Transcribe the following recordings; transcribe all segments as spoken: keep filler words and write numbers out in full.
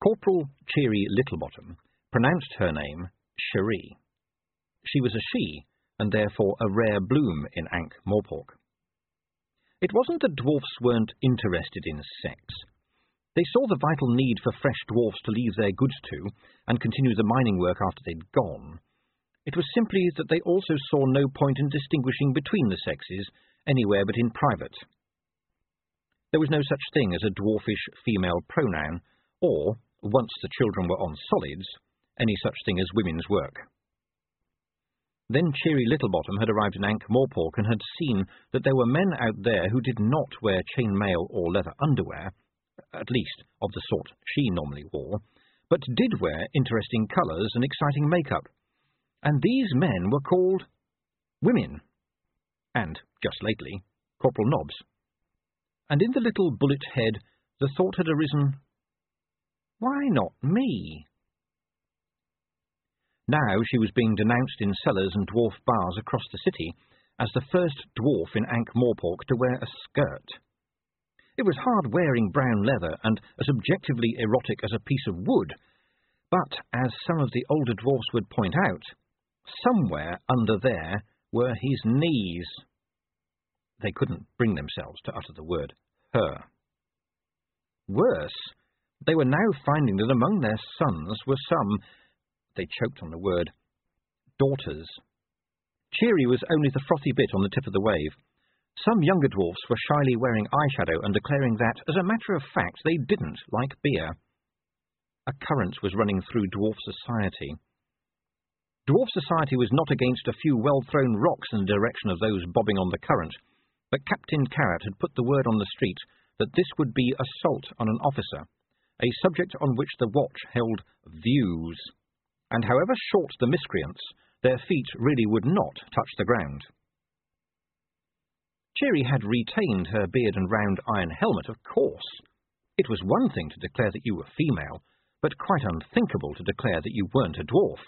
Corporal Cheery Littlebottom pronounced her name Cherie. She was a she, and therefore a rare bloom in Ankh-Morpork. It wasn't that dwarfs weren't interested in sex. They saw the vital need for fresh dwarfs to leave their goods to and continue the mining work after they'd gone. It was simply that they also saw no point in distinguishing between the sexes anywhere but in private. There was no such thing as a dwarfish female pronoun, or, once the children were on solids, any such thing as women's work. Then Cheery Littlebottom had arrived in Ankh-Morpork and had seen that there were men out there who did not wear chainmail or leather underwear, at least of the sort she normally wore, but did wear interesting colours and exciting makeup. And these men were called women. And, just lately, Corporal Nobbs. And in the little bullet head the thought had arisen, why not me? Now she was being denounced in cellars and dwarf bars across the city as the first dwarf in Ankh-Morpork to wear a skirt. It was hard-wearing brown leather and as objectively erotic as a piece of wood, but, as some of the older dwarfs would point out, somewhere under there were his knees. They couldn't bring themselves to utter the word her. Worse, they were now finding that among their sons were some, they choked on the word, daughters. Cheery was only the frothy bit on the tip of the wave. Some younger dwarfs were shyly wearing eyeshadow and declaring that, as a matter of fact, they didn't like beer. A current was running through dwarf society. Dwarf society was not against a few well-thrown rocks in the direction of those bobbing on the current, but Captain Carrot had put the word on the street that this would be assault on an officer, a subject on which the watch held views, and however short the miscreants, their feet really would not touch the ground. Cheery had retained her beard and round iron helmet, of course. It was one thing to declare that you were female, but quite unthinkable to declare that you weren't a dwarf.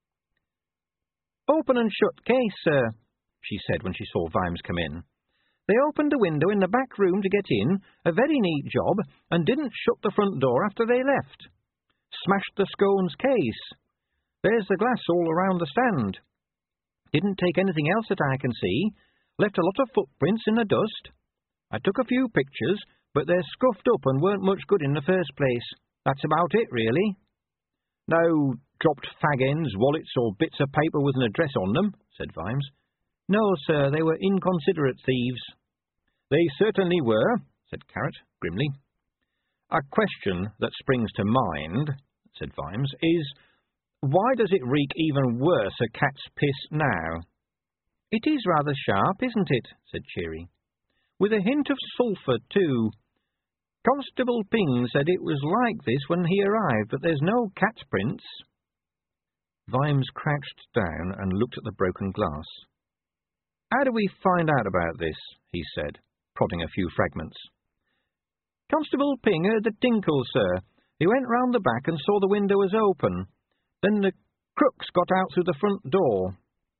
"Open and shut case, sir," she said when she saw Vimes come in. "They opened the window in the back room to get in, a very neat job, and didn't shut the front door after they left. Smashed the scones case. There's the glass all around the stand. Didn't take anything else that I can see. Left a lot of footprints in the dust. I took a few pictures, but they're scuffed up and weren't much good in the first place. That's about it, really." "No dropped fag ends, wallets, or bits of paper with an address on them," said Vimes. "No, sir, they were inconsiderate thieves." "They certainly were," said Carrot grimly. "A question that springs to mind," said Vimes, "is, why does it reek even worse of cat's piss now?" "It is rather sharp, isn't it?" said Cheery. "With a hint of sulphur, too. Constable Ping said it was like this when he arrived, but there's no cat prints." Vimes crouched down and looked at the broken glass. "How do we find out about this?" he said, prodding a few fragments. "Constable Ping heard the tinkle, sir. He went round the back and saw the window was open. Then the crooks got out through the front door."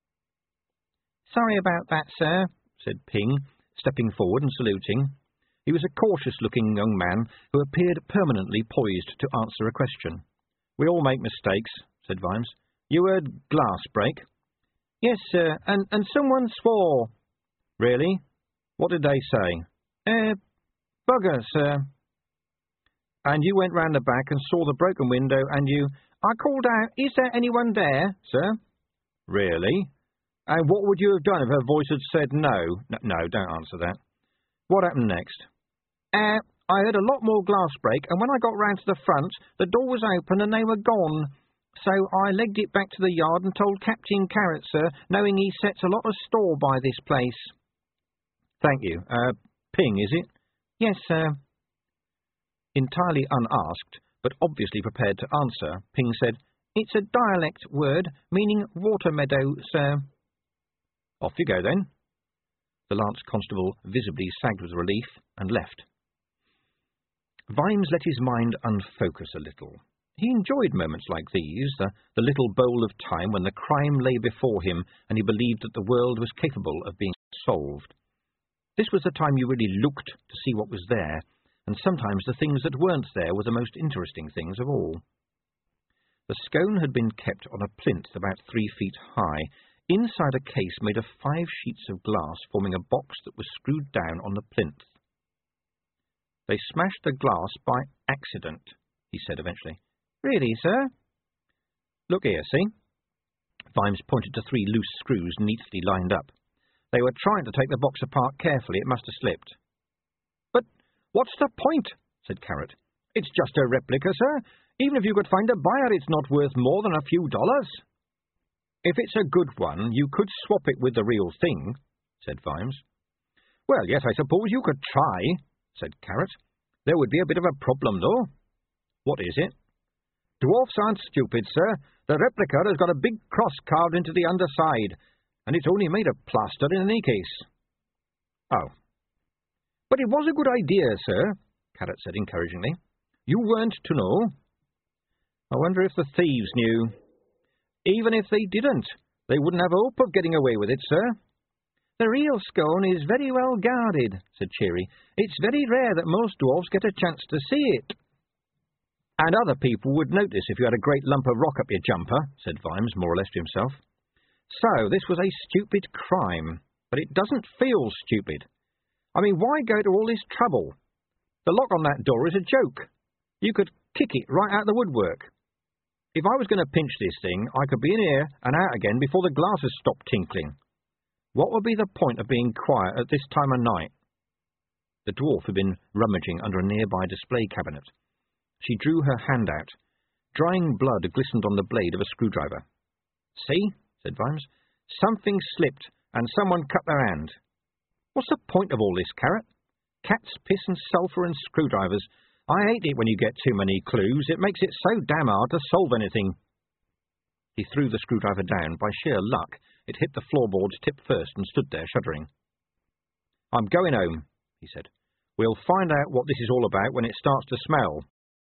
"Sorry about that, sir," said Ping, stepping forward and saluting. He was a cautious-looking young man who appeared permanently poised to answer a question. "We all make mistakes," said Vimes. "You heard glass break?" "Yes, sir, and, and someone swore." "Really? What did they say?" Uh, bugger, sir." "And you went round the back and saw the broken window, and you—" "I called out, 'Is there anyone there?' sir." "Really? And what would you have done if her voice had said no? No, no, don't answer that. What happened next?" Uh, I heard a lot more glass break, and when I got round to the front, the door was open and they were gone. So I legged it back to the yard and told Captain Carrot, sir, knowing he sets a lot of store by this place." "Thank you. Uh, Ping, is it?" "Yes, sir." Entirely unasked, but obviously prepared to answer, Ping said, "It's a dialect word, meaning water meadow, sir." "Off you go, then." The Lance Constable visibly sagged with relief and left. Vimes let his mind unfocus a little. He enjoyed moments like these, the, the little bowl of time when the crime lay before him and he believed that the world was capable of being solved. This was the time you really looked to see what was there, and sometimes the things that weren't there were the most interesting things of all. The scone had been kept on a plinth about three feet high, inside a case made of five sheets of glass forming a box that was screwed down on the plinth. "They smashed the glass by accident," he said eventually. "Really, sir?" "Look here, see?" Vimes pointed to three loose screws neatly lined up. "They were trying to take the box apart carefully. It must have slipped." "But what's the point?" said Carrot. "It's just a replica, sir. Even if you could find a buyer, it's not worth more than a few dollars." "If it's a good one, you could swap it with the real thing," said Vimes. "Well, yes, I suppose you could try," said Carrot. "There would be a bit of a problem, though." "What is it?" "Dwarfs aren't stupid, sir. The replica has got a big cross carved into the underside, and it's only made of plaster in any case." "Oh." "But it was a good idea, sir," Carrot said encouragingly. "You weren't to know." "I wonder if the thieves knew." "Even if they didn't, they wouldn't have hope of getting away with it, sir." "The real scone is very well guarded," said Cheery. "It's very rare that most dwarfs get a chance to see it." "And other people would notice if you had a great lump of rock up your jumper," said Vimes, more or less to himself. "So this was a stupid crime, but it doesn't feel stupid. I mean, why go to all this trouble? The lock on that door is a joke. You could kick it right out of the woodwork. If I was going to pinch this thing, I could be in here and out again before the glasses stopped tinkling. What would be the point of being quiet at this time of night?" The dwarf had been rummaging under a nearby display cabinet. She drew her hand out. Drying blood glistened on the blade of a screwdriver. "See," said Vimes. "Something slipped, and someone cut their hand. What's the point of all this, Carrot? Cat's piss and sulphur and screwdrivers. I hate it when you get too many clues. It makes it so damn hard to solve anything." He threw the screwdriver down. By sheer luck, it hit the floorboards tip first and stood there shuddering. "I'm going home," he said. "We'll find out what this is all about when it starts to smell."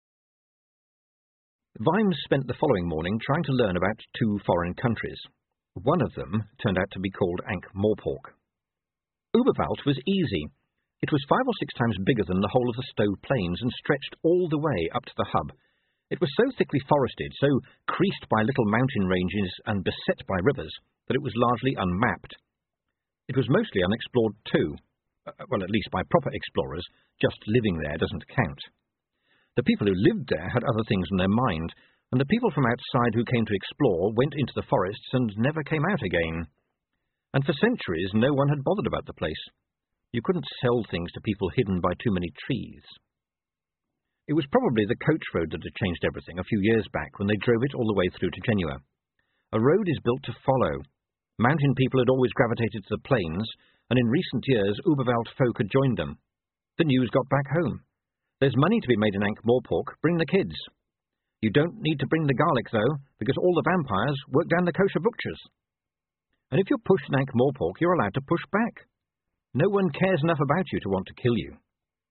Vimes spent the following morning trying to learn about two foreign countries. One of them turned out to be called Ankh-Morpork. Uberwald was easy. It was five or six times bigger than the whole of the Stowe Plains and stretched all the way up to the hub. It was so thickly forested, so creased by little mountain ranges and beset by rivers, that it was largely unmapped. It was mostly unexplored too. Uh, well, at least by proper explorers. Just living there doesn't count. The people who lived there had other things on their mind, and the people from outside who came to explore went into the forests and never came out again. And for centuries no one had bothered about the place. You couldn't sell things to people hidden by too many trees. It was probably the coach road that had changed everything a few years back when they drove it all the way through to Genua. A road is built to follow. Mountain people had always gravitated to the plains, and in recent years Uberwald folk had joined them. The news got back home. There's money to be made in Ankh-Morpork. Bring the kids. You don't need to bring the garlic, though, because all the vampires work down the kosher butchers. And if you're pushed in Ankh-Morpork, you're allowed to push back. No one cares enough about you to want to kill you.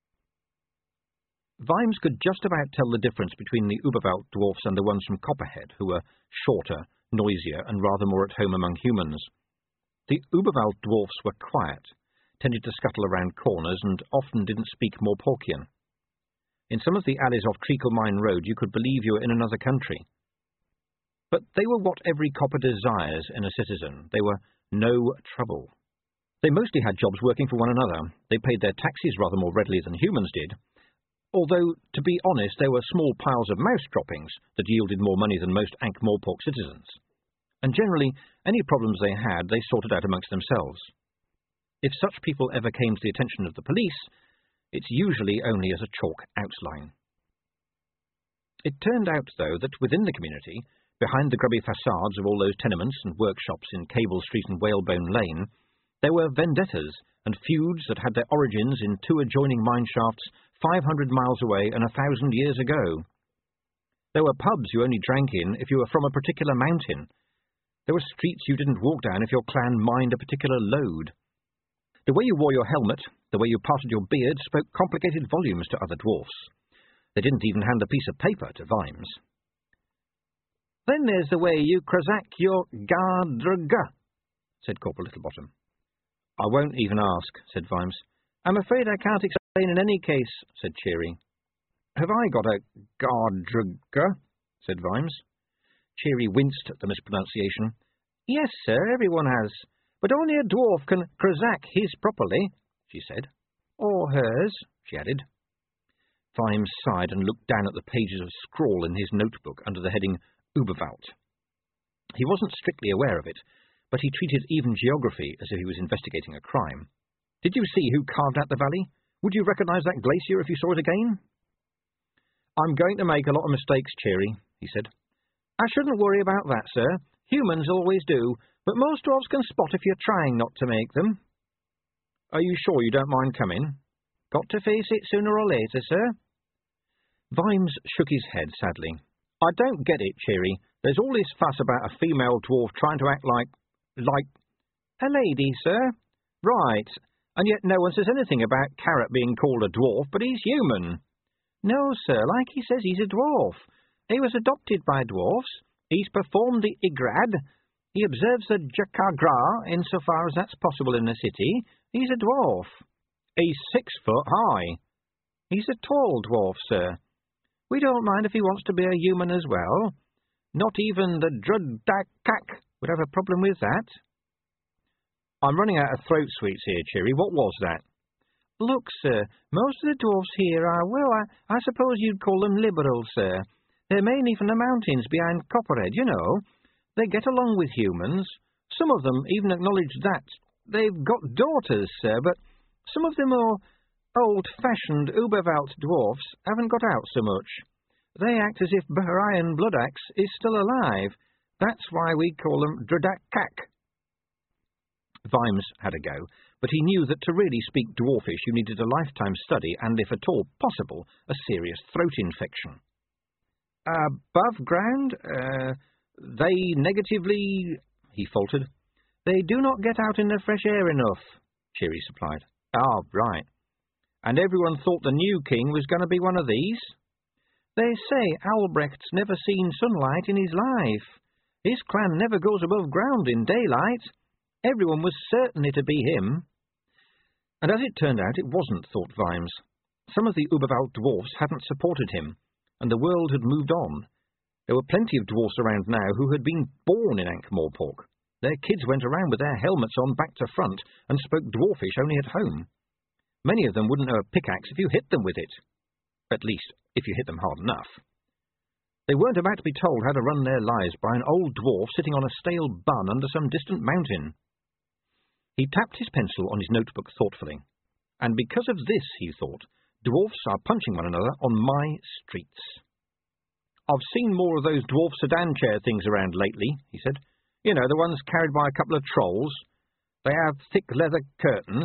Vimes could just about tell the difference between the Uberwald dwarfs and the ones from Copperhead, who were shorter, noisier, and rather more at home among humans. The Uberwald dwarfs were quiet, tended to scuttle around corners, and often didn't speak Morporkian. In some of the alleys off Treacle Mine Road you could believe you were in another country. But they were what every copper desires in a citizen. They were no trouble. They mostly had jobs working for one another. They paid their taxes rather more readily than humans did, although, to be honest, there were small piles of mouse droppings that yielded more money than most Ankh-Morpork citizens. And generally, any problems they had, they sorted out amongst themselves. If such people ever came to the attention of the police, it's usually only as a chalk outline. It turned out, though, that within the community, behind the grubby facades of all those tenements and workshops in Cable Street and Whalebone Lane, there were vendettas and feuds that had their origins in two adjoining mine shafts five hundred miles away and a thousand years ago. There were pubs you only drank in if you were from a particular mountain. There were streets you didn't walk down if your clan mined a particular lode. The way you wore your helmet, the way you parted your beard, spoke complicated volumes to other dwarfs. They didn't even hand a piece of paper to Vimes. "Then there's the way you krasak your gardrga," said Corporal Littlebottom. "I won't even ask," said Vimes. "I'm afraid I can't explain." in any case, said Cheery. Have I got a Gardrugger? Said Vimes. Cheery winced at the mispronunciation. Yes, sir, everyone has, but only a dwarf can Krazak his properly, she said. Or hers, she added. Vimes sighed and looked down at the pages of scrawl in his notebook under the heading Uberwald. He wasn't strictly aware of it, but he treated even geography as if he was investigating a crime. Did you see who carved out the valley? Would you recognize that glacier if you saw it again? I'm going to make a lot of mistakes, Cheery, he said. I shouldn't worry about that, sir. Humans always do, but most dwarfs can spot if you're trying not to make them. Are you sure you don't mind coming? Got to face it sooner or later, sir. Vimes shook his head sadly. I don't get it, Cheery. There's all this fuss about a female dwarf trying to act like... like... a lady, sir. Right. And yet no one says anything about Carrot being called a dwarf, but he's human. No, sir, like he says, he's a dwarf. He was adopted by dwarfs. He's performed the Igrad. He observes the Jakagra, insofar as that's possible in the city. He's a dwarf. He's six foot high. He's a tall dwarf, sir. We don't mind if he wants to be a human as well. Not even the Druddakak would have a problem with that. I'm running out of throat sweets here, Cheery. What was that? Look, sir, most of the dwarfs here are, well, I, I suppose you'd call them liberal, sir. They're mainly from the mountains behind Copperhead, you know. They get along with humans. Some of them even acknowledge that. They've got daughters, sir, but some of the more old-fashioned Uberwald dwarfs haven't got out so much. They act as if Bahrayan Bloodaxe is still alive. That's why we call them Druddakak. Vimes had a go, but he knew that to really speak dwarfish you needed a lifetime study and, if at all possible, a serious throat infection. Above ground? Uh, they negatively... he faltered. They do not get out in the fresh air enough, Cheery supplied. Ah, right. And everyone thought the new king was going to be one of these? They say Albrecht's never seen sunlight in his life. His clan never goes above ground in daylight. Everyone was certain it'd be him. And as it turned out, it wasn't, thought Vimes. Some of the Uberwald dwarfs hadn't supported him, and the world had moved on. There were plenty of dwarfs around now who had been born in Ankh-Morpork. Their kids went around with their helmets on back to front and spoke dwarfish only at home. Many of them wouldn't know a pickaxe if you hit them with it. At least, if you hit them hard enough. They weren't about to be told how to run their lives by an old dwarf sitting on a stale bun under some distant mountain. He tapped his pencil on his notebook thoughtfully. And because of this, he thought, dwarfs are punching one another on my streets. I've seen more of those dwarf sedan chair things around lately, he said. You know, the ones carried by a couple of trolls. They have thick leather curtains.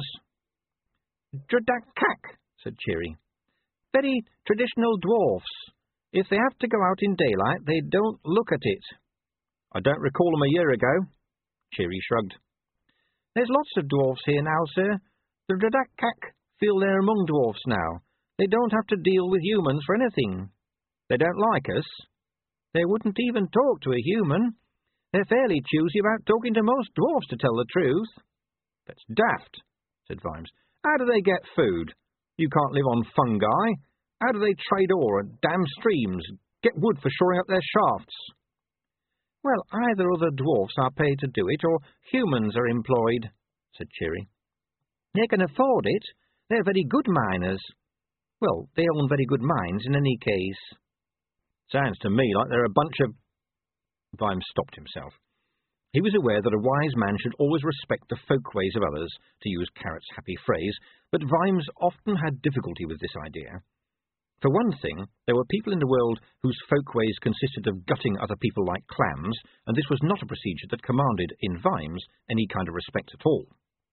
Druddakak, said Cheery. Very traditional dwarfs. If they have to go out in daylight, they don't look at it. I don't recall them a year ago. Cheery shrugged. There's lots of dwarfs here now, sir. The Druddakak feel they're among dwarfs now. They don't have to deal with humans for anything. They don't like us. They wouldn't even talk to a human. They're fairly choosy about talking to most dwarfs, to tell the truth. That's daft, said Vimes. How do they get food? You can't live on fungi. How do they trade ore and dam streams, get wood for shoring up their shafts? Well, either other dwarfs are paid to do it, or humans are employed, said Cheery. They can afford it. They're very good miners. Well, they own very good mines in any case. Sounds to me like they're a bunch of... Vimes stopped himself. He was aware that a wise man should always respect the folkways of others, to use Carrot's happy phrase, but Vimes often had difficulty with this idea. For one thing, there were people in the world whose folkways consisted of gutting other people like clams, and this was not a procedure that commanded, in Vimes, any kind of respect at all.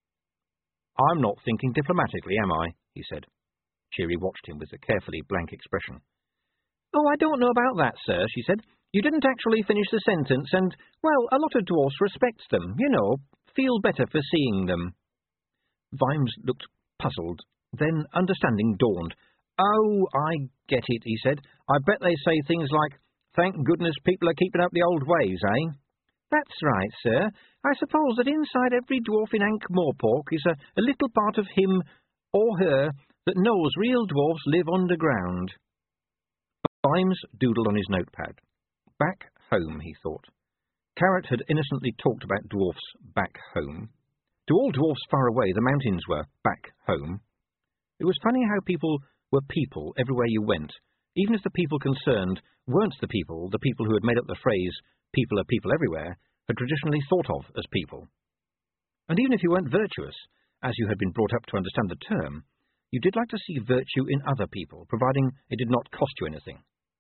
I'm not thinking diplomatically, am I? He said. Cheery watched him with a carefully blank expression. Oh, I don't know about that, sir, she said. You didn't actually finish the sentence, and, well, a lot of dwarfs respect them, you know, feel better for seeing them. Vimes looked puzzled, then understanding dawned. Oh, I get it, he said. I bet they say things like, thank goodness people are keeping up the old ways, eh? That's right, sir. I suppose that inside every dwarf in Ankh-Morpork is a, a little part of him or her that knows real dwarfs live underground. Vimes doodled on his notepad. Back home, he thought. Carrot had innocently talked about dwarfs back home. To all dwarfs far away, the mountains were back home. It was funny how people were people everywhere you went, even if the people concerned weren't the people the people who had made up the phrase, people are people everywhere, had traditionally thought of as people. And even if you weren't virtuous, as you had been brought up to understand the term, you did like to see virtue in other people, providing it did not cost you anything.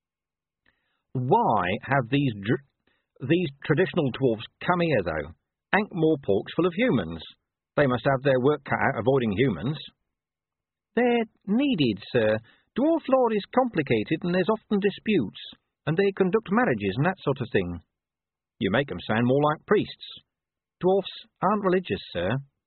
Why have these dr these traditional dwarfs come here, though? Ankh-Morpork's full of humans. They must have their work cut out avoiding humans. They're needed, sir. Dwarf law is complicated and there's often disputes, and they conduct marriages and that sort of thing. You make them sound more like priests. Dwarfs aren't religious, sir.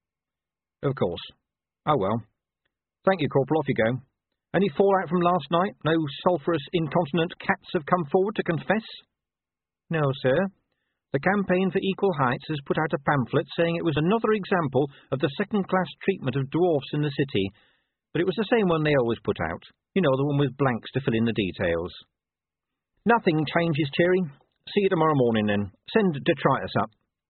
Of course. Oh well. Thank you, Corporal. Off you go. Any fallout from last night? No sulphurous, incontinent cats have come forward to confess? No, sir. The Campaign for Equal Heights has put out a pamphlet saying it was another example of the second-class treatment of dwarfs in the city, but it was the same one they always put out. You know, the one with blanks to fill in the details. Nothing changes, Cherry. See you tomorrow morning, then. Send Detritus up.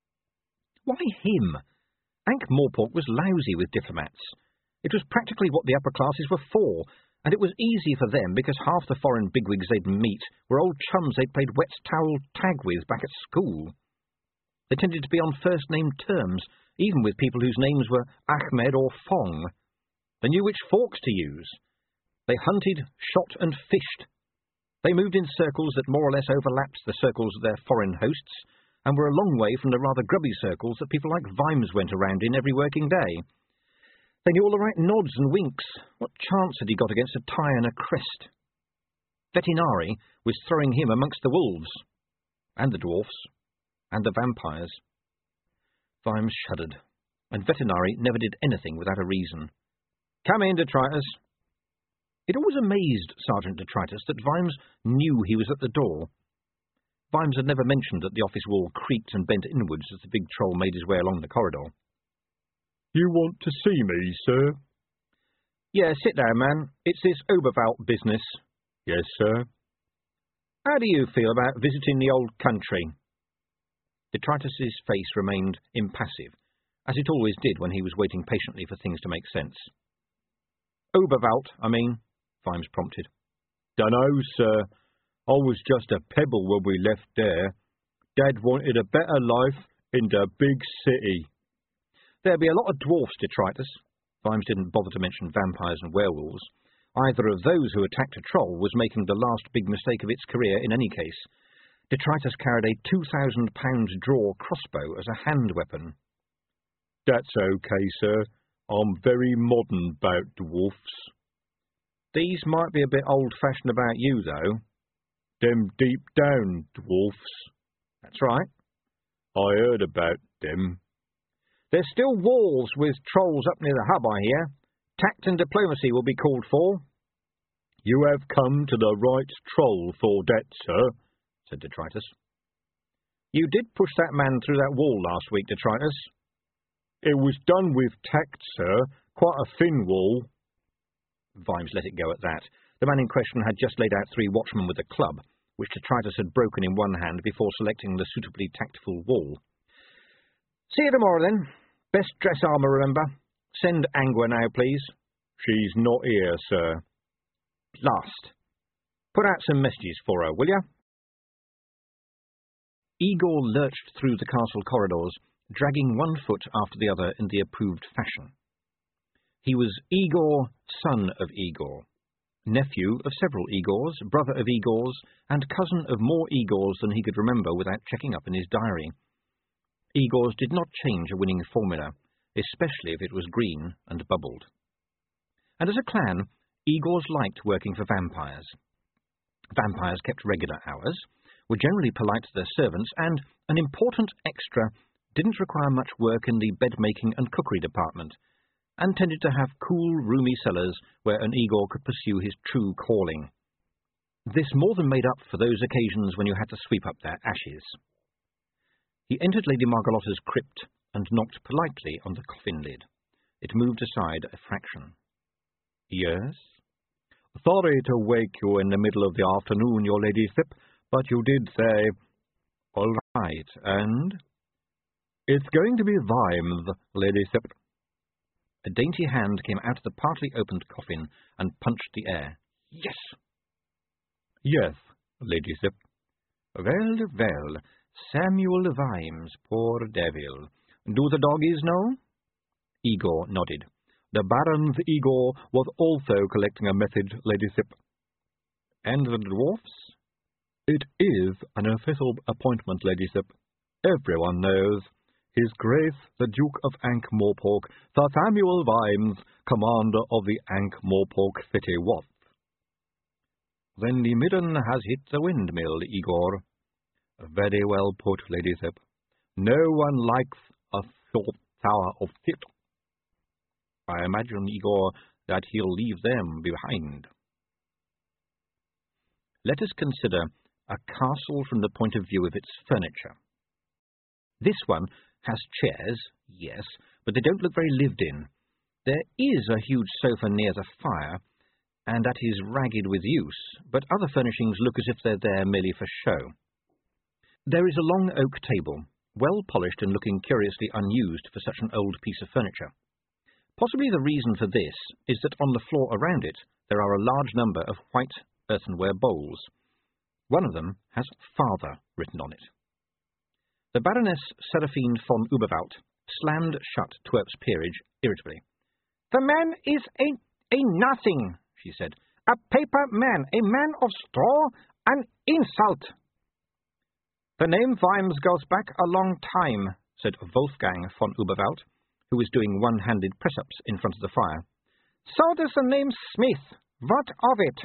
Why him? Ankh-Morpork was lousy with diplomats. It was practically what the upper classes were for, and it was easy for them because half the foreign bigwigs they'd meet were old chums they'd played wet towel tag with back at school. They tended to be on first-name terms, even with people whose names were Ahmed or Fong. They knew which forks to use. They hunted, shot, and fished. They moved in circles that more or less overlapped the circles of their foreign hosts, and were a long way from the rather grubby circles that people like Vimes went around in every working day. They knew all the right nods and winks. What chance had he got against a tie and a crest? Vetinari was throwing him amongst the wolves, and the dwarfs, and the vampires. Vimes shuddered, and Vetinari never did anything without a reason. Come in, Detritus. It always amazed Sergeant Detritus that Vimes knew he was at the door. Vimes had never mentioned that the office wall creaked and bent inwards as the big troll made his way along the corridor. You want to see me, sir? Yeah, sit down, man. It's this Oberwald business. Yes, sir. How do you feel about visiting the old country? Detritus's face remained impassive, as it always did when he was waiting patiently for things to make sense. Oberwald, I mean, Vimes prompted. Dunno, sir. I was just a pebble when we left there. Dad wanted a better life in the big city. There'd be a lot of dwarfs, Detritus. Vimes didn't bother to mention vampires and werewolves. Either of those who attacked a troll was making the last big mistake of its career in any case. Detritus carried a two thousand pound draw crossbow as a hand weapon. That's okay, sir. I'm very modern about dwarfs. These might be a bit old-fashioned about you, though. Them deep down dwarfs. That's right. I heard about them. There's still walls with trolls up near the hub, I hear. Tact and diplomacy will be called for. You have come to the right troll for that, sir, said Detritus. You did push that man through that wall last week, Detritus. It was done with tact, sir. Quite a thin wall. Vimes let it go at that. The man in question had just laid out three watchmen with a club, which Detritus had broken in one hand before selecting the suitably tactful wall. See you tomorrow, then. Best dress armour, remember. Send Angua now, please. She's not here, sir. Last. Put out some messages for her, will you? Igor lurched through the castle corridors, dragging one foot after the other in the approved fashion. He was Igor, son of Igor, nephew of several Igors, brother of Igors, and cousin of more Igors than he could remember without checking up in his diary. Igors did not change a winning formula, especially if it was green and bubbled. And as a clan, Igors liked working for vampires. Vampires kept regular hours, were generally polite to their servants, and, an important extra, didn't require much work in the bed-making and cookery department, and tended to have cool, roomy cellars where an Igor could pursue his true calling. This more than made up for those occasions when you had to sweep up their ashes. He entered Lady Margalotta's crypt and knocked politely on the coffin lid. It moved aside a fraction. Yes? Sorry to wake you in the middle of the afternoon, your ladyship, but you did say, all right, and? It's going to be Vimes, ladyship. A dainty hand came out of the partly opened coffin and punched the air. Yes! Yes, ladyship. Well, well, Samuel Vimes, poor devil. Do the doggies know? Igor nodded. The Baron's Igor was also collecting a message, ladyship. And the dwarfs? It is an official appointment, ladyship. Everyone knows. His Grace, the Duke of Ankh-Morpork, Sir Samuel Vimes, commander of the Ankh-Morpork City Wasp. Then the midden has hit the windmill, Igor. Very well put, ladyship. No one likes a short tower of tit. I imagine, Igor, that he'll leave them behind. Let us consider a castle from the point of view of its furniture. This one has chairs, yes, but they don't look very lived in. There is a huge sofa near the fire, and that is ragged with use, but other furnishings look as if they're there merely for show. There is a long oak table, well polished and looking curiously unused for such an old piece of furniture. Possibly the reason for this is that on the floor around it there are a large number of white earthenware bowls. One of them has Father written on it. The Baroness Seraphine von Uberwald slammed shut Twerp's peerage irritably. "The man is a, a nothing," she said. "A paper man, a man of straw, an insult." "The name Vimes goes back a long time," said Wolfgang von Uberwald, who was doing one-handed press-ups in front of the fire. "So does the name Smith. What of it?"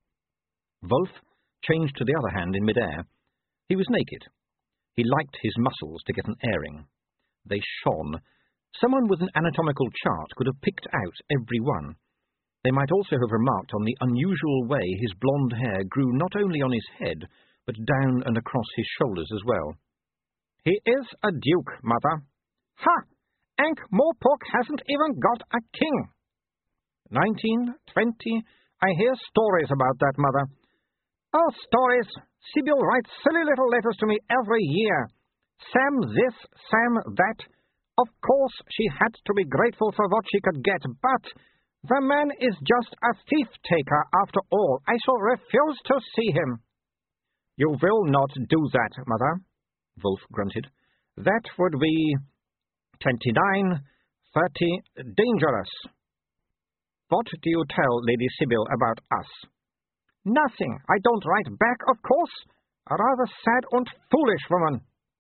Wolf changed to the other hand in mid-air. He was naked. He liked his muscles to get an airing. They shone. Someone with an anatomical chart could have picked out every one. They might also have remarked on the unusual way his blonde hair grew not only on his head, but down and across his shoulders as well. "He is a duke, Mother." "Ha! Ankh-Morpork hasn't even got a king." Nineteen, twenty, I hear stories about that, Mother. "Oh, stories! Sibyl writes silly little letters to me every year. Sam this, Sam that. Of course she had to be grateful for what she could get, but the man is just a thief-taker after all. I shall refuse to see him." "You will not do that, Mother," Wolf grunted. "That would be twenty-nine, thirty, dangerous." "What do you tell Lady Sibyl about us?" "Nothing. I don't write back, of course. A rather sad and foolish woman."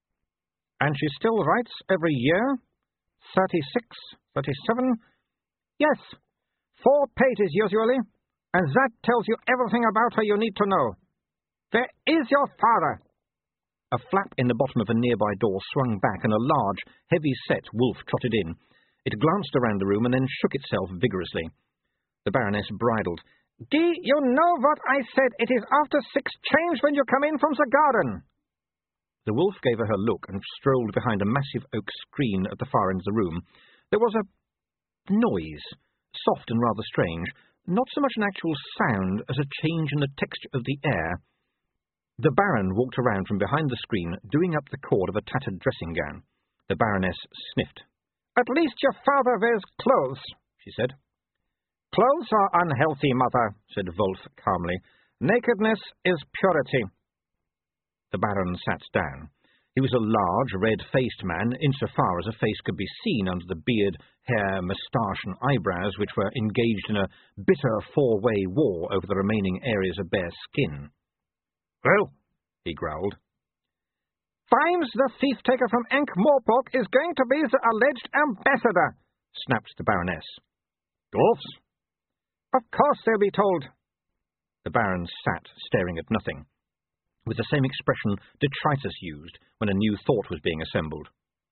"And she still writes every year? Thirty-six, thirty-seven?" "Yes. Four pages usually, and that tells you everything about her you need to know. Where is your father?" A flap in the bottom of a nearby door swung back, and a large, heavy-set wolf trotted in. It glanced around the room and then shook itself vigorously. The Baroness bridled. "Guy, you know what I said. It is after six change when you come in from the garden." The wolf gave her her look and strolled behind a massive oak screen at the far end of the room. There was a noise, soft and rather strange, not so much an actual sound as a change in the texture of the air. The Baron walked around from behind the screen, doing up the cord of a tattered dressing gown. The Baroness sniffed. "At least your father wears clothes," she said. "Clothes are unhealthy, Mother," said Wolf calmly. "Nakedness is purity." The Baron sat down. He was a large, red-faced man, insofar as a face could be seen under the beard, hair, moustache, and eyebrows, which were engaged in a bitter four-way war over the remaining areas of bare skin. "Well," he growled. "Vimes, the thief-taker from Ankh-Morpork, is going to be the alleged ambassador," snapped the Baroness. "Dwarfs?" "Of course they'll be told." The Baron sat, staring at nothing, with the same expression detritus used when a new thought was being assembled.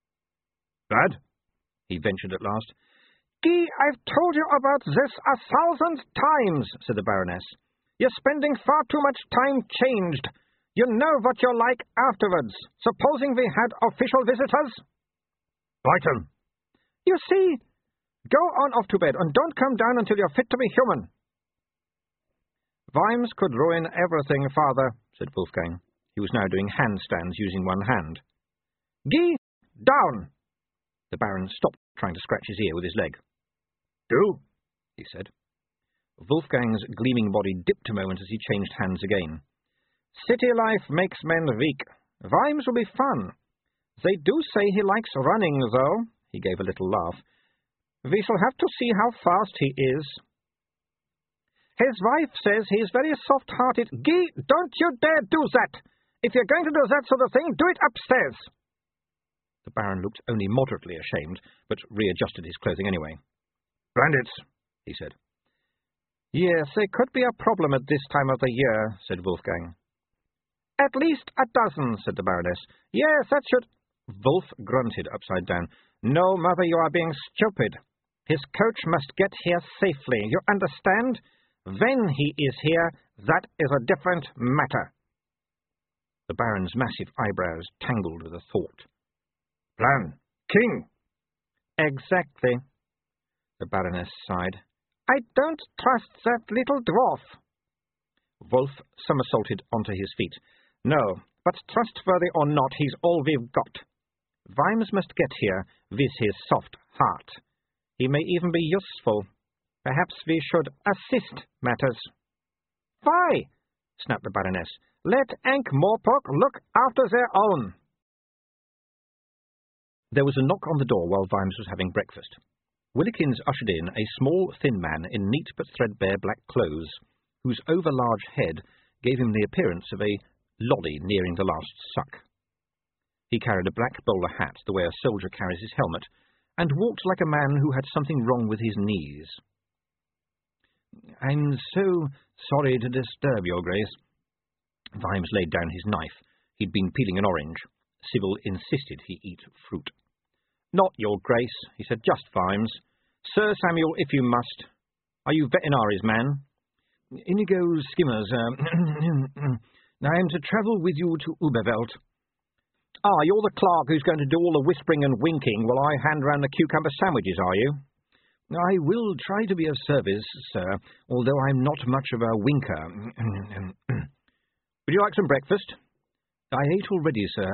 "Bad?" he ventured at last. "Guy, I've told you about this a thousand times," said the Baroness. "You're spending far too much time changed. You know what you're like afterwards. Supposing we had official visitors?" "Brighton!" "You see, Go on off to bed, and don't come down until you're fit to be human. Vimes could ruin everything, father, said Wolfgang. He was now doing handstands using one hand. Gee, down! The Baron stopped trying to scratch his ear with his leg. Do, he said. Wolfgang's gleaming body dipped a moment as he changed hands again. City life makes men weak. Vimes will be fun. They do say he likes running, though. He gave a little laugh. We shall have to see how fast he is. His wife says he is very soft-hearted. Guy, don't you dare do that! If you're going to do that sort of thing, do it upstairs. The Baron looked only moderately ashamed, but readjusted his clothing anyway. Bandits, he said. Yes, they could be a problem at this time of the year, said Wolfgang. At least a dozen, said the Baroness. Yes, that should... Wolf grunted upside down. No, Mother, you are being stupid. His coach must get here safely, you understand? When he is here, that is a different matter. The Baron's massive eyebrows tangled with a thought. Plan. King. Exactly. The Baroness sighed. I don't trust that little dwarf. Wolf somersaulted onto his feet. No, but trustworthy or not, he's all we've got. Vimes must get here with his soft heart. He may even be useful. Perhaps we should assist matters. Why? Snapped the Baroness. Let Ankh-Morpork look after their own. There was a knock on the door while Vimes was having breakfast. Willikins ushered in a small, thin man in neat but threadbare black clothes, whose over-large head gave him the appearance of a lolly nearing the last suck. He carried a black bowler hat, the way a soldier carries his helmet, and walked like a man who had something wrong with his knees. I'm so sorry to disturb your Grace. Vimes laid down his knife. He'd been peeling an orange. Sybil insisted he eat fruit. Not your Grace, he said, just Vimes. Sir Samuel, if you must. Are you veterinaries, man? Inigo Skimmers, um, I am to travel with you to Ubervelt. Ah, you're the clerk who's going to do all the whispering and winking while I hand round the cucumber sandwiches, are you? I will try to be of service, sir, although I'm not much of a winker. Would you like some breakfast? I ate already, sir.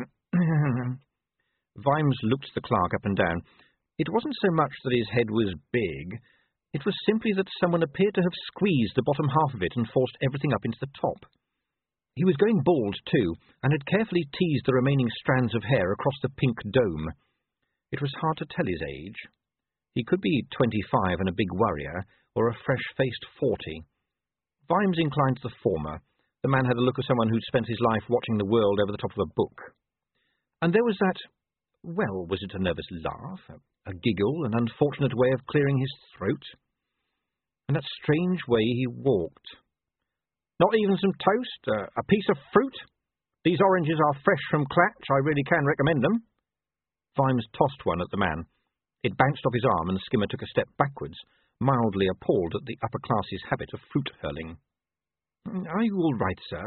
Vimes looked the clerk up and down. It wasn't so much that his head was big. It was simply that someone appeared to have squeezed the bottom half of it and forced everything up into the top. He was going bald, too, and had carefully teased the remaining strands of hair across the pink dome. It was hard to tell his age. He could be twenty-five and a big worrier, or a fresh-faced forty. Vimes inclined to the former. The man had the look of someone who'd spent his life watching the world over the top of a book. And there was that, well, was it a nervous laugh, a, a giggle, an unfortunate way of clearing his throat? And that strange way he walked. Not even some toast, uh, a piece of fruit? These oranges are fresh from Clatch, I really can recommend them. Vimes tossed one at the man. It bounced off his arm, and Skimmer took a step backwards, mildly appalled at the upper class's habit of fruit-hurling. Are you all right, sir?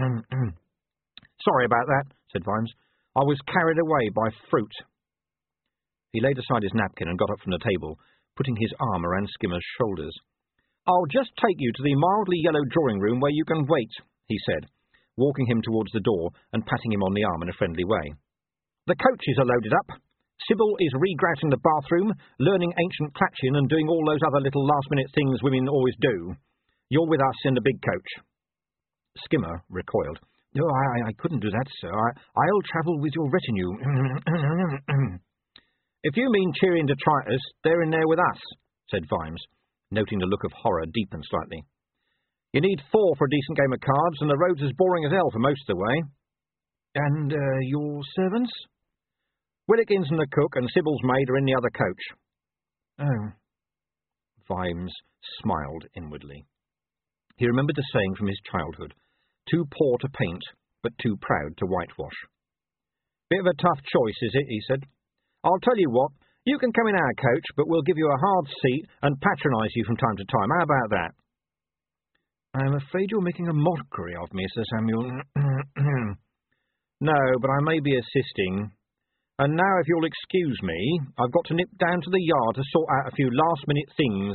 Sorry about that, said Vimes. I was carried away by fruit. He laid aside his napkin and got up from the table, putting his arm around Skimmer's shoulders. I'll just take you to the mildly yellow drawing-room where you can wait, he said, walking him towards the door and patting him on the arm in a friendly way. The coaches are loaded up. Sybil is regrouting the bathroom, learning ancient Clatchian and doing all those other little last-minute things women always do. You're with us in the big coach. Skimmer recoiled. No, I, I couldn't do that, sir. I, I'll travel with your retinue. If you mean cheering detritus, they're in there with us, said Vimes, noting the look of horror deepen slightly. You need four for a decent game of cards, and the road's as boring as hell for most of the way. And uh, your servants? Willikins and the cook and Sybil's maid are in the other coach. Oh. Vimes smiled inwardly. He remembered the saying from his childhood, too poor to paint, but too proud to whitewash. Bit of a tough choice, is it, he said. I'll tell you what, you can come in our coach, but we'll give you a hard seat and patronise you from time to time. How about that? I'm afraid you're making a mockery of me, Sir Samuel. No, but I may be assisting. And now, if you'll excuse me, I've got to nip down to the yard to sort out a few last-minute things.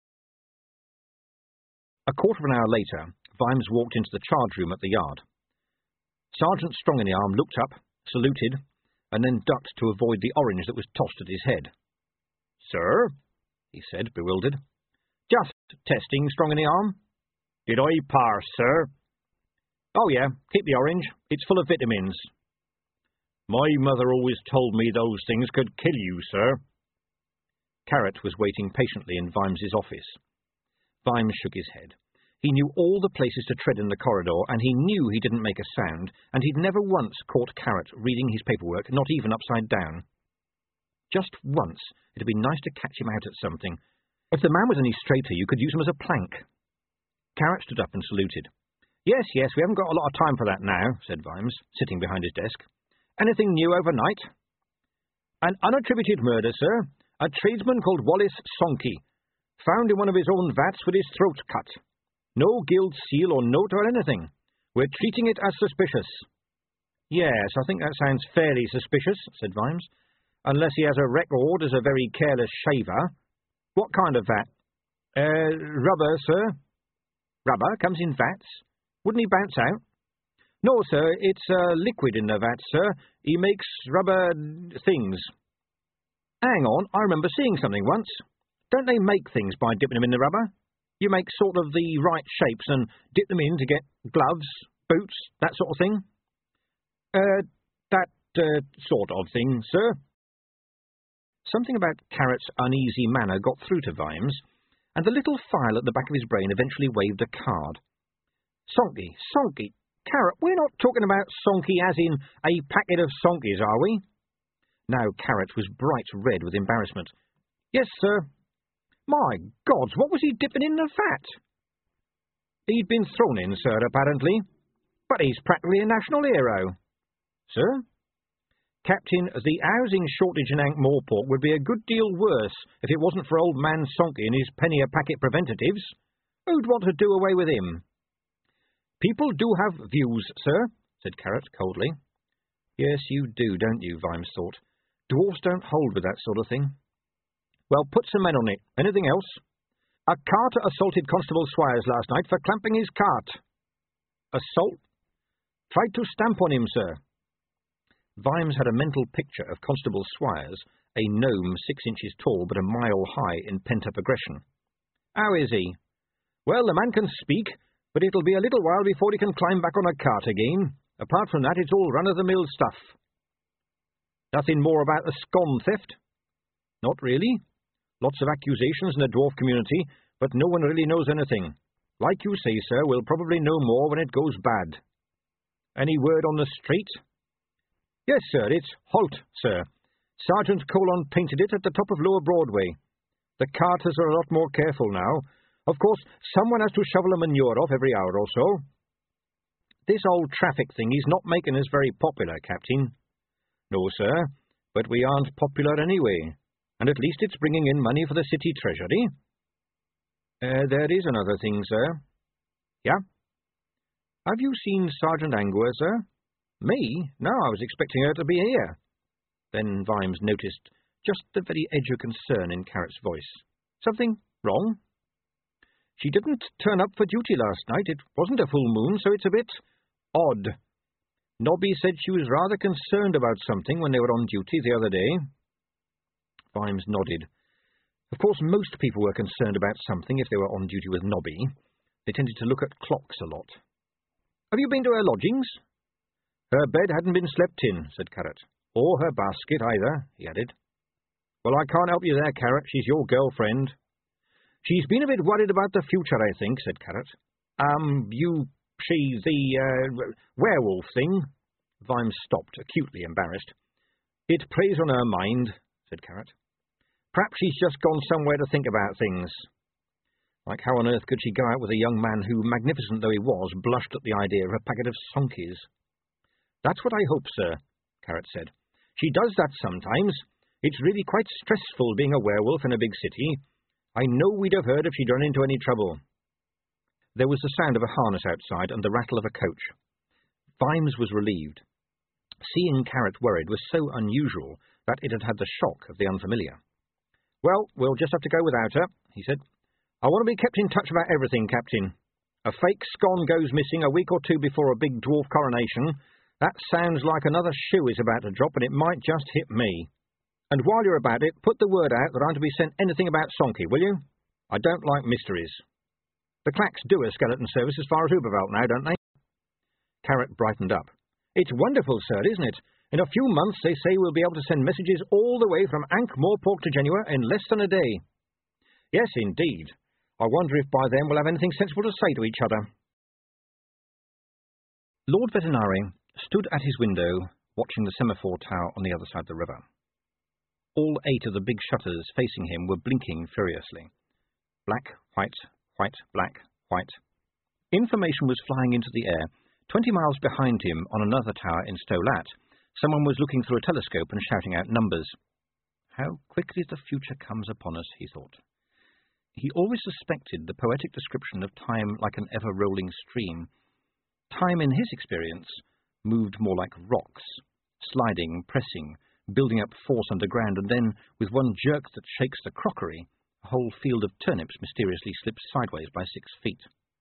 A quarter of an hour later, Vimes walked into the charge room at the yard. Sergeant Strong-in-the-Arm looked up, saluted, and then ducked to avoid the orange that was tossed at his head. "Sir?" he said, bewildered. "Just testing, Strong-in-the-Arm." "Did I pass, sir?" "Oh, yeah, keep the orange. It's full of vitamins." "My mother always told me those things could kill you, sir." Carrot was waiting patiently in Vimes's office. Vimes shook his head. He knew all the places to tread in the corridor, and he knew he didn't make a sound, and he'd never once caught Carrot reading his paperwork, not even upside down. Just once, it'd be nice to catch him out at something. If the man was any straighter, you could use him as a plank. Carrot stood up and saluted. "Yes, yes, we haven't got a lot of time for that now," said Vimes, sitting behind his desk. "Anything new overnight?" "An unattributed murder, sir. A tradesman called Wallace Sonkey. Found in one of his own vats with his throat cut. No guild seal or note or anything. We're treating it as suspicious." "Yes, I think that sounds fairly suspicious," said Vimes. "Unless he has a record as a very careless shaver. What kind of vat?" Uh, rubber, sir." "Rubber comes in vats? Wouldn't he bounce out?" "No, sir, it's uh, liquid in the vat, sir. He makes rubber things." "Hang on, I remember seeing something once. Don't they make things by dipping them in the rubber? You make sort of the right shapes and dip them in to get gloves, boots, that sort of thing?" Uh, that uh, sort of thing, sir." Something about Carrot's uneasy manner got through to Vimes, and the little file at the back of his brain eventually waved a card. "Sonkey, Sonkey. Carrot, we're not talking about Sonkey as in a packet of Sonkeys, are we?" Now Carrot was bright red with embarrassment. "Yes, sir." "My gods, what was he dipping in the vat?" "He'd been thrown in, sir, apparently." "But he's practically a national hero." "Sir?" "Captain, the housing shortage in Ankh-Morpork would be a good deal worse if it wasn't for old man Sonkey and his penny-a-packet preventatives. Who'd want to do away with him?" "People do have views, sir," said Carrot coldly. "Yes, you do, don't you?" Vimes thought. "Dwarfs don't hold with that sort of thing." "Well, put some men on it. Anything else?" "A carter assaulted Constable Swires last night for clamping his cart." "Assault?" "Tried to stamp on him, sir." Vimes had a mental picture of Constable Swires, a gnome six inches tall but a mile high in pent-up aggression. "How is he?" "Well, the man can speak, but it'll be a little while before he can climb back on a cart again. Apart from that, it's all run-of-the-mill stuff." "Nothing more about the scone theft?" "Not really. Lots of accusations in the dwarf community, but no one really knows anything. Like you say, sir, we'll probably know more when it goes bad." "Any word on the street?" "Yes, sir, it's Halt, sir. Sergeant Colon painted it at the top of Lower Broadway. The carters are a lot more careful now. Of course, someone has to shovel the manure off every hour or so." "This old traffic thing is not making us very popular, Captain." "No, sir, but we aren't popular anyway. And at least it's bringing in money for the city treasury." Uh, there is another thing, sir." "Yeah?" "Have you seen Sergeant Angua, sir?" "Me? No, I was expecting her to be here." Then Vimes noticed just the very edge of concern in Carrot's voice. "Something wrong?" "She didn't turn up for duty last night. It wasn't a full moon, so it's a bit odd. Nobby said she was rather concerned about something when they were on duty the other day." Vimes nodded. Of course, most people were concerned about something if they were on duty with Nobby. They tended to look at clocks a lot. "Have you been to her lodgings?" "Her bed hadn't been slept in," said Carrot. "Or her basket, either," he added. "Well, I can't help you there, Carrot. She's your girlfriend." "She's been a bit worried about the future, I think," said Carrot. Um, you, she, the, uh, werewolf thing." Vimes stopped, acutely embarrassed. "It preys on her mind," said Carrot. "Perhaps she's just gone somewhere to think about things." Like how on earth could she go out with a young man who, magnificent though he was, blushed at the idea of a packet of Sonkeys? "That's what I hope, sir," Carrot said. "She does that sometimes. It's really quite stressful being a werewolf in a big city. I know we'd have heard if she'd run into any trouble." There was the sound of a harness outside and the rattle of a coach. Vimes was relieved. Seeing Carrot worried was so unusual that it had had the shock of the unfamiliar. "Well, we'll just have to go without her," he said. "I want to be kept in touch about everything, Captain. A fake scone goes missing a week or two before a big dwarf coronation. That sounds like another shoe is about to drop, and it might just hit me. And while you're about it, put the word out that I'm to be sent anything about Sonky, will you? I don't like mysteries. The Clacks do a skeleton service as far as Ubervelt now, don't they?" Carrot brightened up. "It's wonderful, sir, isn't it? In a few months they say we'll be able to send messages all the way from Ankh-Morpork to Genua in less than a day." "Yes, indeed. I wonder if by then we'll have anything sensible to say to each other." Lord Vetinari stood at his window, watching the semaphore tower on the other side of the river. All eight of the big shutters facing him were blinking furiously. Black, white, white, black, white. Information was flying into the air. Twenty miles behind him, on another tower in Stolat, someone was looking through a telescope and shouting out numbers. How quickly the future comes upon us, he thought. He always suspected the poetic description of time like an ever-rolling stream. Time, in his experience, moved more like rocks, sliding, pressing, building up force underground, and then, with one jerk that shakes the crockery, a whole field of turnips mysteriously slips sideways by six feet.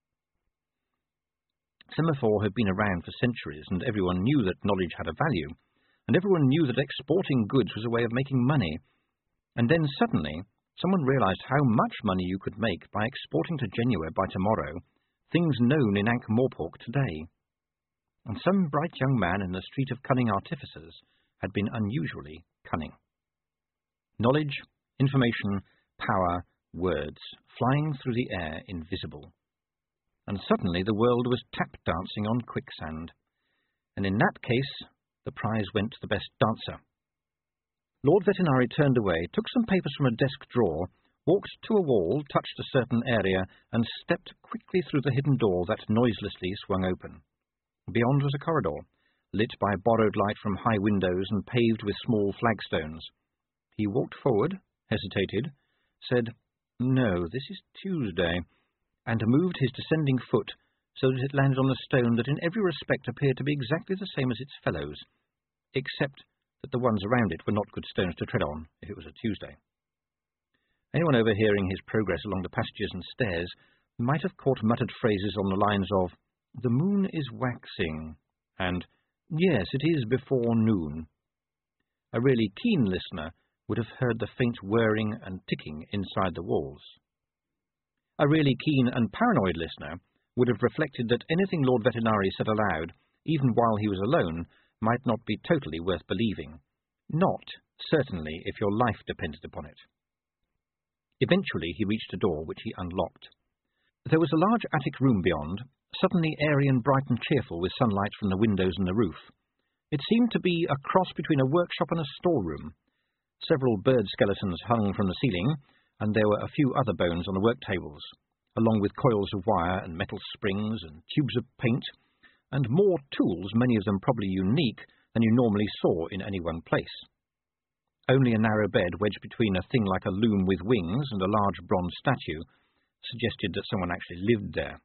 Semaphore had been around for centuries, and everyone knew that knowledge had a value, and everyone knew that exporting goods was a way of making money. And then suddenly, someone realized how much money you could make by exporting to Genua by tomorrow things known in Ankh-Morpork today. And some bright young man in the street of cunning artificers had been unusually cunning. Knowledge, information, power, words, flying through the air invisible. And suddenly the world was tap-dancing on quicksand. And in that case, the prize went to the best dancer. Lord Vetinari turned away, took some papers from a desk drawer, walked to a wall, touched a certain area, and stepped quickly through the hidden door that noiselessly swung open. Beyond was a corridor, lit by borrowed light from high windows and paved with small flagstones. He walked forward, hesitated, said, "No, this is Tuesday," and moved his descending foot so that it landed on a stone that in every respect appeared to be exactly the same as its fellows, except that the ones around it were not good stones to tread on if it was a Tuesday. Anyone overhearing his progress along the passages and stairs might have caught muttered phrases on the lines of, "The moon is waxing," and "Yes, it is before noon." A really keen listener would have heard the faint whirring and ticking inside the walls. A really keen and paranoid listener would have reflected that anything Lord Vetinari said aloud, even while he was alone, might not be totally worth believing. Not, certainly, if your life depended upon it. Eventually he reached a door, which he unlocked. There was a large attic room beyond, suddenly airy and bright and cheerful with sunlight from the windows and the roof. It seemed to be a cross between a workshop and a storeroom. Several bird skeletons hung from the ceiling, and there were a few other bones on the work tables, along with coils of wire and metal springs and tubes of paint, and more tools, many of them probably unique, than you normally saw in any one place. Only a narrow bed wedged between a thing like a loom with wings and a large bronze statue suggested that someone actually lived there.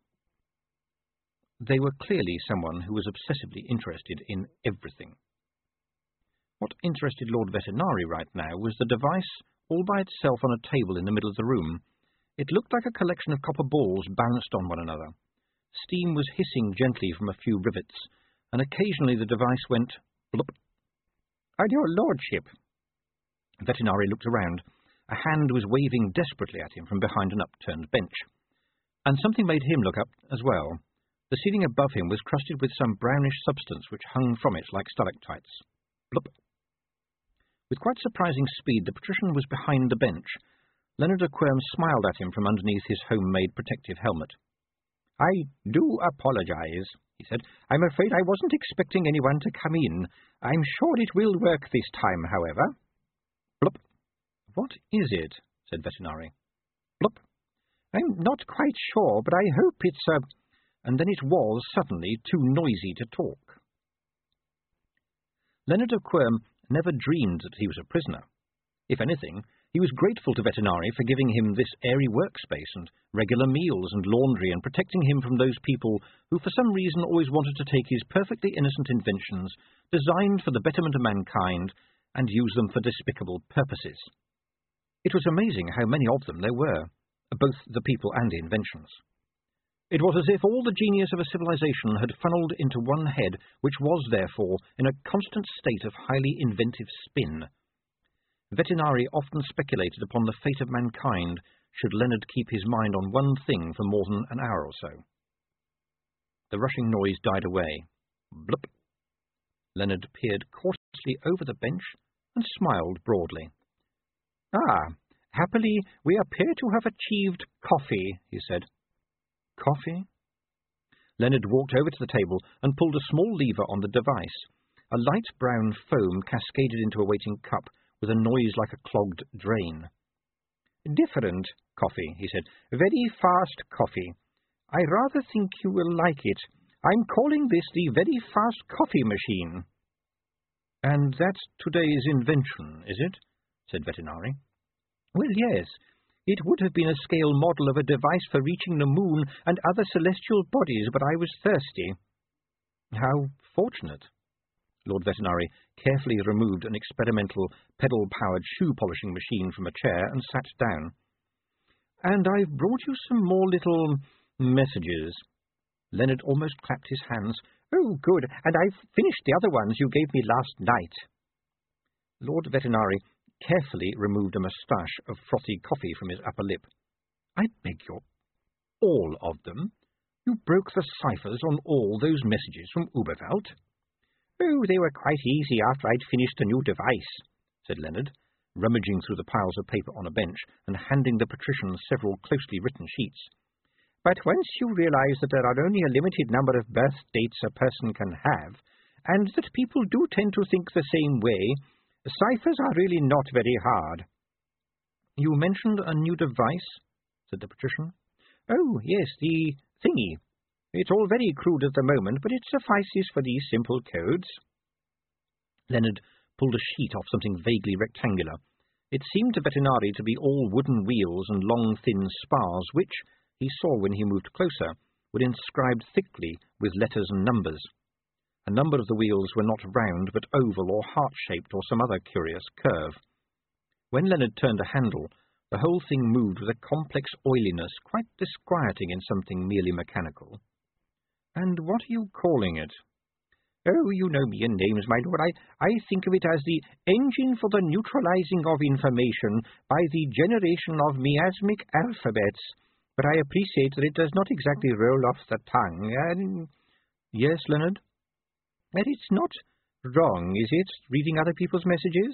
They were clearly someone who was obsessively interested in everything. What interested Lord Vetinari right now was the device all by itself on a table in the middle of the room. It looked like a collection of copper balls balanced on one another. Steam was hissing gently from a few rivets, and occasionally the device went blop. "And your lordship." Vetinari looked around. A hand was waving desperately at him from behind an upturned bench. And something made him look up as well. The ceiling above him was crusted with some brownish substance which hung from it like stalactites. Blop. With quite surprising speed, the patrician was behind the bench. Leonard de Quirm smiled at him from underneath his homemade protective helmet. "I do apologize," he said. "I'm afraid I wasn't expecting anyone to come in. I'm sure it will work this time, however." Blop. "What is it?" said Vetinari. Blop. "I'm not quite sure, but I hope it's a—" And then it was suddenly too noisy to talk. Leonard de Quirm never dreamed that he was a prisoner. If anything, He was grateful to Vetinari for giving him this airy workspace and regular meals and laundry and protecting him from those people who for some reason always wanted to take his perfectly innocent inventions, designed for the betterment of mankind, and use them for despicable purposes. It was amazing how many of them there were, both the people and the inventions. It was as if all the genius of a civilization had funneled into one head, which was, therefore, in a constant state of highly inventive spin. Vetinari often speculated upon the fate of mankind should Leonard keep his mind on one thing for more than an hour or so. The rushing noise died away. Blup! Leonard peered cautiously over the bench and smiled broadly. "Ah, happily we appear to have achieved coffee," he said. "Coffee?" Leonard walked over to the table and pulled a small lever on the device. A light brown foam cascaded into a waiting cup, with a noise like a clogged drain. "Different coffee," he said. "Very fast coffee. I rather think you will like it. I'm calling this the Very Fast Coffee Machine." "And that's today's invention, is it?" said Vetinari. "Well, yes. It would have been a scale model of a device for reaching the moon and other celestial bodies, but I was thirsty." "How fortunate." Lord Vetinari carefully removed an experimental pedal-powered shoe-polishing machine from a chair and sat down. "And I've brought you some more little messages." Leonard almost clapped his hands. "Oh, good, and I've finished the other ones you gave me last night." Lord Vetinari carefully removed a moustache of frothy coffee from his upper lip. "I beg your... all of them? You broke the ciphers on all those messages from Uberwelt?" "Oh, they were quite easy after I'd finished the new device," said Leonard, rummaging through the piles of paper on a bench and handing the patrician several closely written sheets. "But once you realize that there are only a limited number of birth dates a person can have, and that people do tend to think the same way, ciphers are really not very hard." "You mentioned a new device," said the patrician. "Oh, yes, the thingy. It's all very crude at the moment, but it suffices for these simple codes." Leonard pulled a sheet off something vaguely rectangular. It seemed to Vetinari to be all wooden wheels and long, thin spars, which, he saw when he moved closer, were inscribed thickly with letters and numbers. A number of the wheels were not round, but oval or heart-shaped or some other curious curve. When Leonard turned a handle, the whole thing moved with a complex oiliness quite disquieting in something merely mechanical. "And what are you calling it?" "Oh, you know me and names, my lord. I, I think of it as the engine for the neutralizing of information by the generation of miasmic alphabets, but I appreciate that it does not exactly roll off the tongue, and—" "Yes, Leonard?" "That it's not wrong, is it, reading other people's messages?"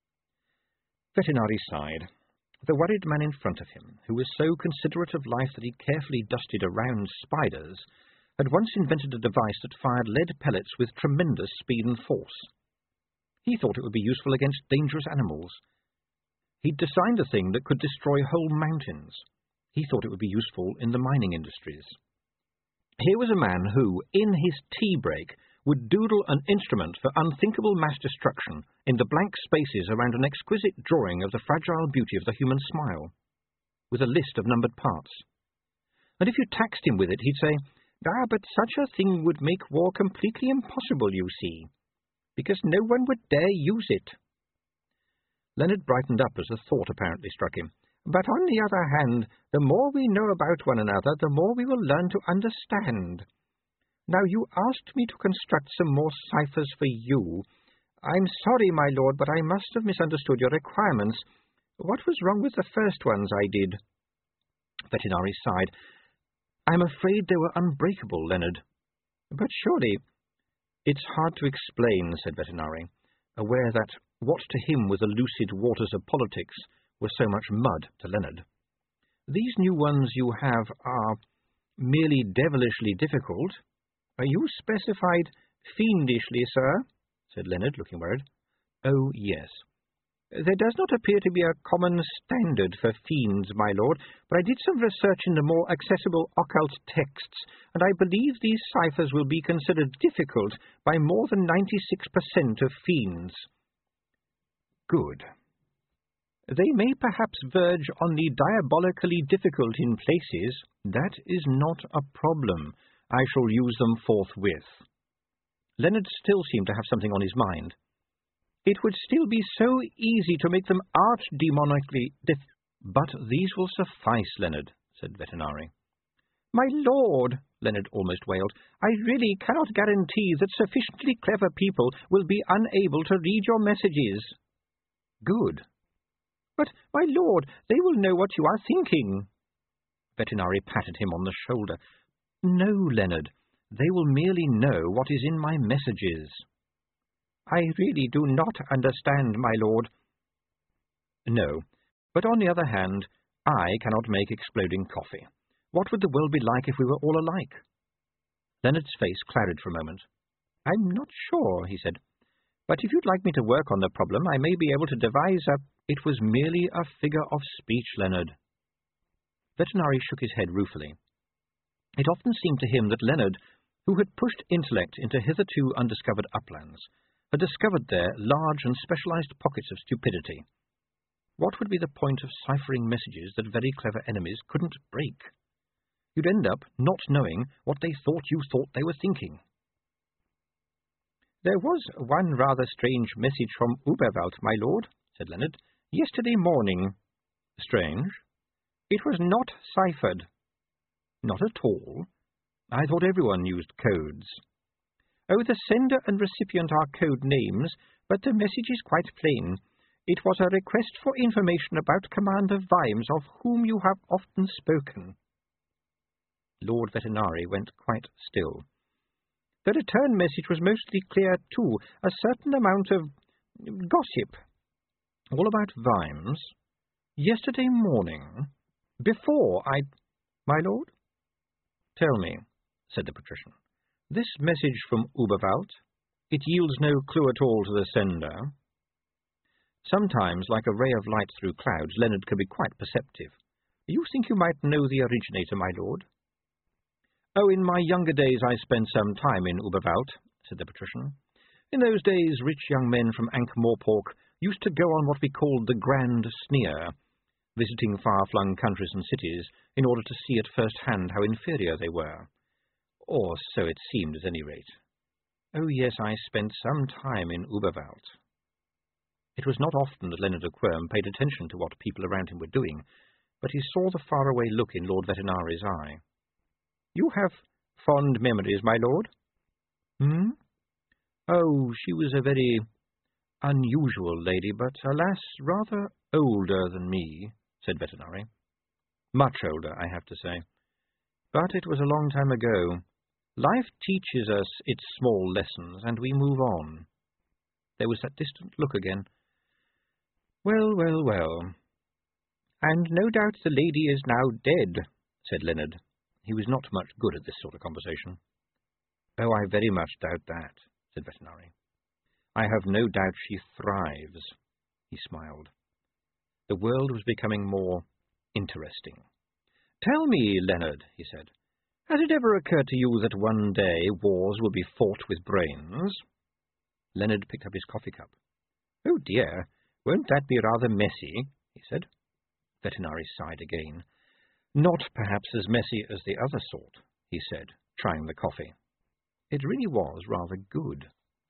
Vetinari sighed. The worried man in front of him, who was so considerate of life that he carefully dusted around spiders, had once invented a device that fired lead pellets with tremendous speed and force. He thought it would be useful against dangerous animals. He'd designed a thing that could destroy whole mountains. He thought it would be useful in the mining industries. Here was a man who, in his tea break, would doodle an instrument for unthinkable mass destruction in the blank spaces around an exquisite drawing of the fragile beauty of the human smile, with a list of numbered parts. And if you taxed him with it, he'd say, "Ah, but such a thing would make war completely impossible, you see, because no one would dare use it." Leonard brightened up as the thought apparently struck him. "But on the other hand, the more we know about one another, the more we will learn to understand. Now, you asked me to construct some more ciphers for you. I'm sorry, my lord, but I must have misunderstood your requirements. What was wrong with the first ones I did?" Vetinari sighed. "I'm afraid they were unbreakable, Leonard." "But surely—" "It's hard to explain," said Vetinari, aware that what to him were the lucid waters of politics were so much mud to Leonard. "These new ones you have are merely devilishly difficult." "You specified fiendishly, sir," said Leonard, looking worried. "Oh, yes. There does not appear to be a common standard for fiends, my lord, but I did some research in the more accessible occult texts, and I believe these ciphers will be considered difficult by more than ninety-six percent of fiends." "Good. They may perhaps verge on the diabolically difficult in places. That is not a problem. I shall use them forthwith. Leonard still seemed to have something on his mind. It would still be so easy to make them arch-demonically diff... But these will suffice, Leonard, said Vetinari. My lord, Leonard almost wailed, I really cannot guarantee that sufficiently clever people will be unable to read your messages. Good. But, my lord, they will know what you are thinking. Vetinari patted him on the shoulder. No, Leonard, they will merely know what is in my messages. I really do not understand, my lord. No, but on the other hand, I cannot make exploding coffee. What would the world be like if we were all alike? Leonard's face clouded for a moment. I'm not sure, he said. But if you'd like me to work on the problem, I may be able to devise a... It was merely a figure of speech, Leonard. Vetinari shook his head ruefully. It often seemed to him that Leonard, who had pushed intellect into hitherto undiscovered uplands, had discovered there large and specialized pockets of stupidity. What would be the point of ciphering messages that very clever enemies couldn't break? You'd end up not knowing what they thought you thought they were thinking. There was one rather strange message from Uberwald, my lord, said Leonard, yesterday morning. Strange? It was not ciphered. Not at all. I thought everyone used codes. Oh, the sender and recipient are code names, but the message is quite plain. It was a request for information about Commander Vimes, of whom you have often spoken. Lord Vetinari went quite still. The return message was mostly clear, too, a certain amount of gossip. All about Vimes. Yesterday morning, before I... My lord? Tell me, said the patrician. This message from Uberwald, it yields no clue at all to the sender. Sometimes, like a ray of light through clouds, Leonard can be quite perceptive. You think you might know the originator, my lord? Oh, in my younger days I spent some time in Uberwald, said the patrician. In those days rich young men from Ankh-Morpork used to go on what we called the Grand Sneer, visiting far-flung countries and cities in order to see at first hand how inferior they were. Or so it seemed, at any rate. Oh, yes, I spent some time in Uberwald. It was not often that Leonard of Quirm paid attention to what people around him were doing, but he saw the faraway look in Lord Vetinari's eye. You have fond memories, my lord? Hmm? Oh, she was a very unusual lady, but, alas, rather older than me, said Vetinari. Much older, I have to say. But it was a long time ago. Life teaches us its small lessons, and we move on. There was that distant look again. Well, well, well. And no doubt the lady is now dead, said Leonard. He was not much good at this sort of conversation. Oh, I very much doubt that, said Vetinari. I have no doubt she thrives. He smiled. The world was becoming more interesting. Tell me, Leonard, he said, has it ever occurred to you that one day wars will be fought with brains? Leonard picked up his coffee cup. Oh, dear, won't that be rather messy? He said. Vetinari sighed again. Not perhaps as messy as the other sort, he said, trying the coffee. It really was rather good.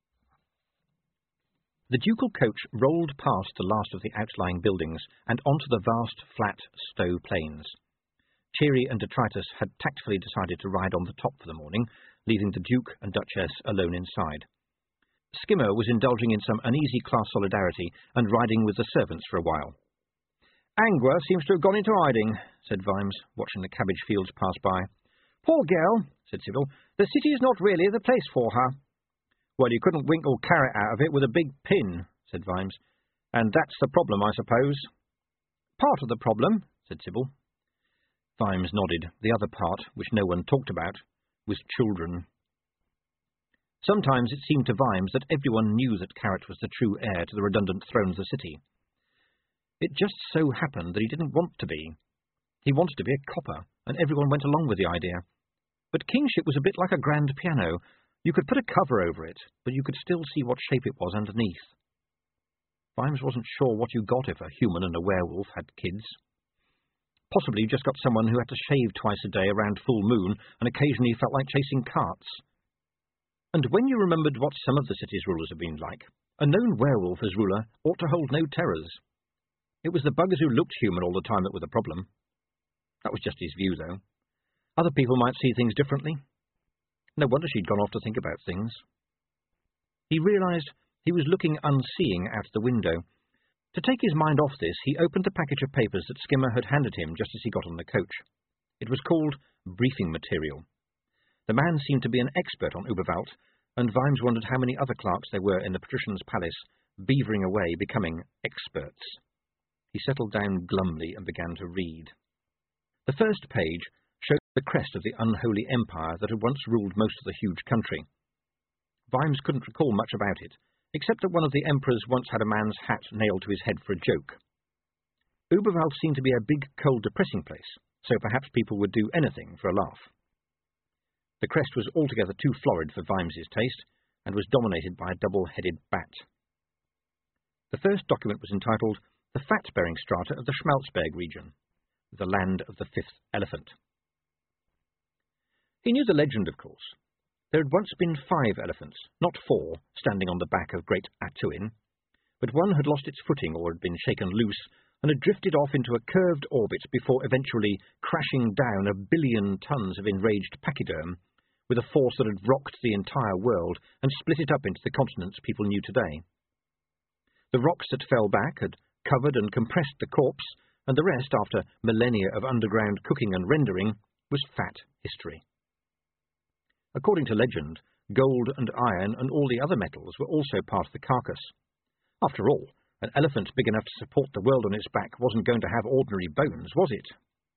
The ducal coach rolled past the last of the outlying buildings and onto the vast, flat Stowe plains. Cheery and Detritus had tactfully decided to ride on the top for the morning, leaving the Duke and Duchess alone inside. Skimmer was indulging in some uneasy class solidarity and riding with the servants for a while. Angua seems to have gone into hiding, said Vimes, watching the cabbage fields pass by. Poor girl, said Sybil. The city is not really the place for her. Well, you couldn't winkle carrot out of it with a big pin, said Vimes. And that's the problem, I suppose. Part of the problem, said Sybil. Vimes nodded. The other part, which no one talked about, was children. Sometimes it seemed to Vimes that everyone knew that Carrot was the true heir to the redundant throne of the city. It just so happened that he didn't want to be. He wanted to be a copper, and everyone went along with the idea. But kingship was a bit like a grand piano. You could put a cover over it, but you could still see what shape it was underneath. Vimes wasn't sure what you got if a human and a werewolf had kids. Possibly you just got someone who had to shave twice a day around full moon and occasionally felt like chasing carts. And when you remembered what some of the city's rulers had been like, a known werewolf as ruler ought to hold no terrors. It was the buggers who looked human all the time that were the problem. That was just his view, though. Other people might see things differently. No wonder she'd gone off to think about things. He realized he was looking unseeing out the window. To take his mind off this, he opened the package of papers that Skimmer had handed him just as he got on the coach. It was called briefing material. The man seemed to be an expert on Uberwald, and Vimes wondered how many other clerks there were in the patrician's palace, beavering away, becoming experts. He settled down glumly and began to read. The first page showed the crest of the unholy empire that had once ruled most of the huge country. Vimes couldn't recall much about it, except that one of the emperors once had a man's hat nailed to his head for a joke. Uberwald seemed to be a big, cold, depressing place, so perhaps people would do anything for a laugh. The crest was altogether too florid for Vimes's taste, and was dominated by a double-headed bat. The first document was entitled The Fat-Bearing Strata of the Schmalzberg Region, the Land of the Fifth Elephant. He knew the legend, of course. There had once been five elephants, not four, standing on the back of Great Atuin, but one had lost its footing or had been shaken loose and had drifted off into a curved orbit before eventually crashing down a billion tons of enraged pachyderm with a force that had rocked the entire world and split it up into the continents people knew today. The rocks that fell back had covered and compressed the corpse, and the rest, after millennia of underground cooking and rendering, was fat history. According to legend, gold and iron and all the other metals were also part of the carcass. After all, an elephant big enough to support the world on its back wasn't going to have ordinary bones, was it?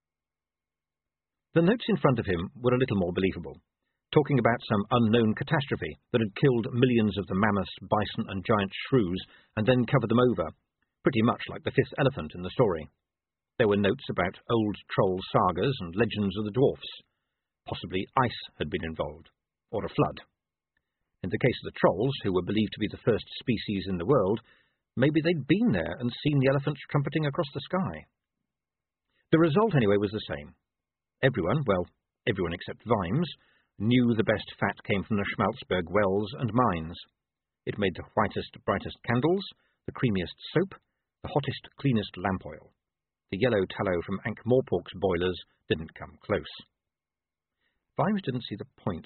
The notes in front of him were a little more believable, talking about some unknown catastrophe that had killed millions of the mammoths, bison and giant shrews and then covered them over, pretty much like the fifth elephant in the story. There were notes about old troll sagas and legends of the dwarfs. Possibly ice had been involved, or a flood. In the case of the trolls, who were believed to be the first species in the world, maybe they'd been there and seen the elephants trumpeting across the sky. The result, anyway, was the same. Everyone, well, everyone except Vimes, knew the best fat came from the Schmalzberg wells and mines. It made the whitest, brightest candles, the creamiest soap, the hottest, cleanest lamp oil. The yellow tallow from Ankh-Morpork's boilers didn't come close. Vimes didn't see the point.